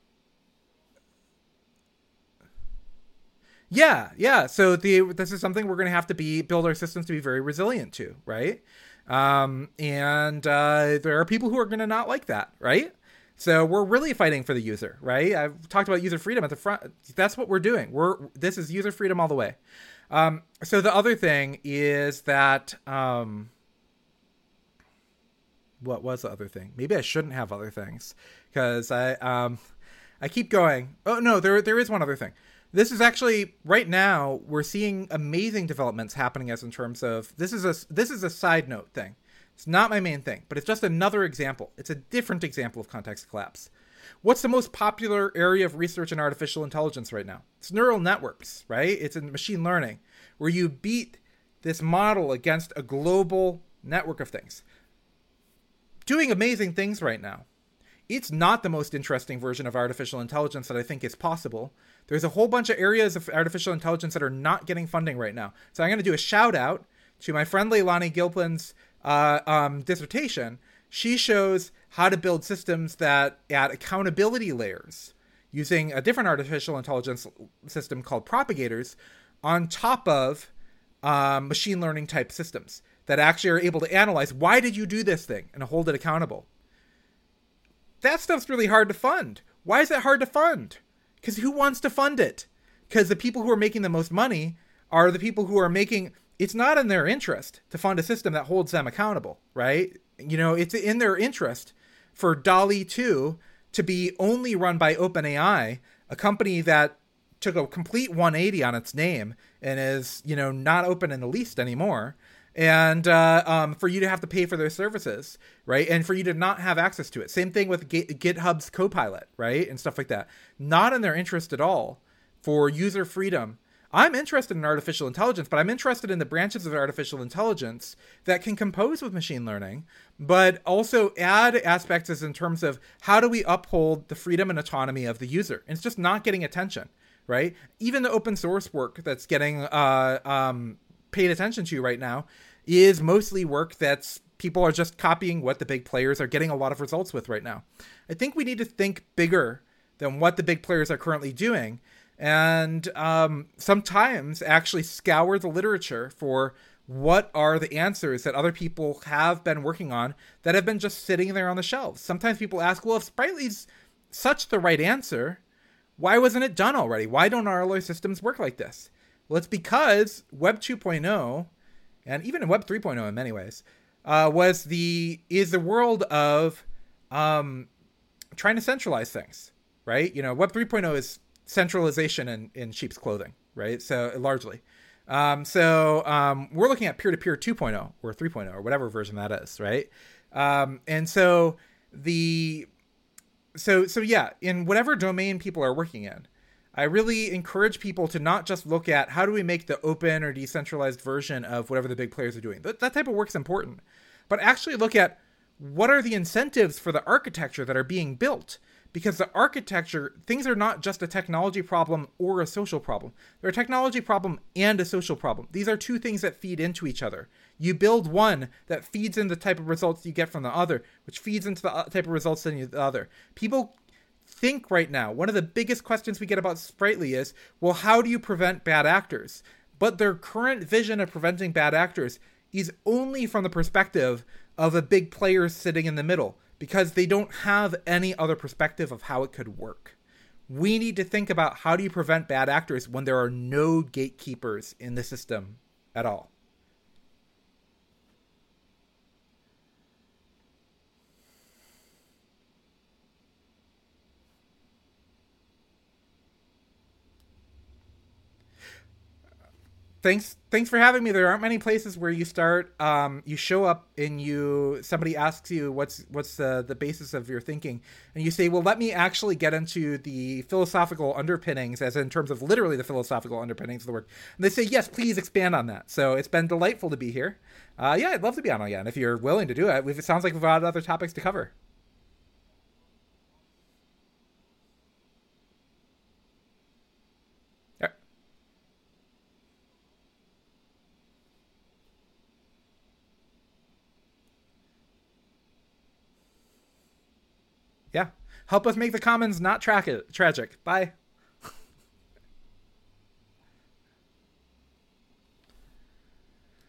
Yeah, yeah. So the this is something we're going to have to be build our systems to be very resilient to, right? Um, and uh, there are people who are going to not like that, right? So we're really fighting for the user, right? I've talked about user freedom at the front. That's what we're doing. We're this is user freedom all the way. Um, so the other thing is that um, what was the other thing? Maybe I shouldn't have other things because I um, I keep going. Oh no, there there is one other thing. This is actually right now we're seeing amazing developments happening as in terms of this is a this is a side note thing. It's not my main thing, but it's just another example. It's a different example of context collapse. What's the most popular area of research in artificial intelligence right now? It's neural networks, right? It's in machine learning, where you beat this model against a global network of things. Doing amazing things right now. It's not the most interesting version of artificial intelligence that I think is possible. There's a whole bunch of areas of artificial intelligence that are not getting funding right now. So I'm going to do a shout out to my friend Leilani Gilpin's uh, um, dissertation. She shows how to build systems that add accountability layers using a different artificial intelligence system called propagators on top of um, machine learning type systems that actually are able to analyze why did you do this thing and hold it accountable. That stuff's really hard to fund. Why is it hard to fund? Because who wants to fund it? Because the people who are making the most money are the people who are making... It's not in their interest to fund a system that holds them accountable, right? You know, it's in their interest for DALL-E two to be only run by OpenAI, a company that took a complete one eighty on its name and is, you know, not open in the least anymore. And uh, um, for you to have to pay for their services, right? And for you to not have access to it. Same thing with G- GitHub's Copilot, right? And stuff like that. Not in their interest at all for user freedom. I'm interested in artificial intelligence, but I'm interested in the branches of artificial intelligence that can compose with machine learning, but also add aspects as in terms of how do we uphold the freedom and autonomy of the user? And it's just not getting attention, right? Even the open source work that's getting... Uh, um, paid attention to right now is mostly work that's people are just copying what the big players are getting a lot of results with right now. I think we need to think bigger than what the big players are currently doing, and um, sometimes actually scour the literature for what are the answers that other people have been working on that have been just sitting there on the shelves. Sometimes people ask, well, if Sprightly's such the right answer, why wasn't it done already? Why don't our other systems work like this? Well, it's because Web two point oh, and even Web three point oh in many ways, uh, was the is the world of um, trying to centralize things, right? You know, Web three point oh is centralization in, in sheep's clothing, right? So largely. Um, so um, we're looking at peer-to-peer two point oh or three point oh or whatever version that is, right? Um, and so the so so yeah, in whatever domain people are working in, I really encourage people to not just look at how do we make the open or decentralized version of whatever the big players are doing. That, that type of work's important. But actually look at what are the incentives for the architecture that are being built. Because the architecture, things are not just a technology problem or a social problem. They're a technology problem and a social problem. These are two things that feed into each other. You build one that feeds in the type of results you get from the other, which feeds into the type of results in the other. People... think right now, one of the biggest questions we get about Sprightly is, well, how do you prevent bad actors? But their current vision of preventing bad actors is only from the perspective of a big player sitting in the middle, because they don't have any other perspective of how it could work. We need to think about how do you prevent bad actors when there are no gatekeepers in the system at all. Thanks, thanks for having me. There aren't many places where you start, um, you show up and you somebody asks you what's what's the the basis of your thinking, and you say, well, let me actually get into the philosophical underpinnings, as in terms of literally the philosophical underpinnings of the work. And they say, yes, please expand on that. So it's been delightful to be here. Uh, yeah, I'd love to be on again if you're willing to do it. It sounds like we've got other topics to cover. Yeah. Help us make the commons not tra- tragic. Bye.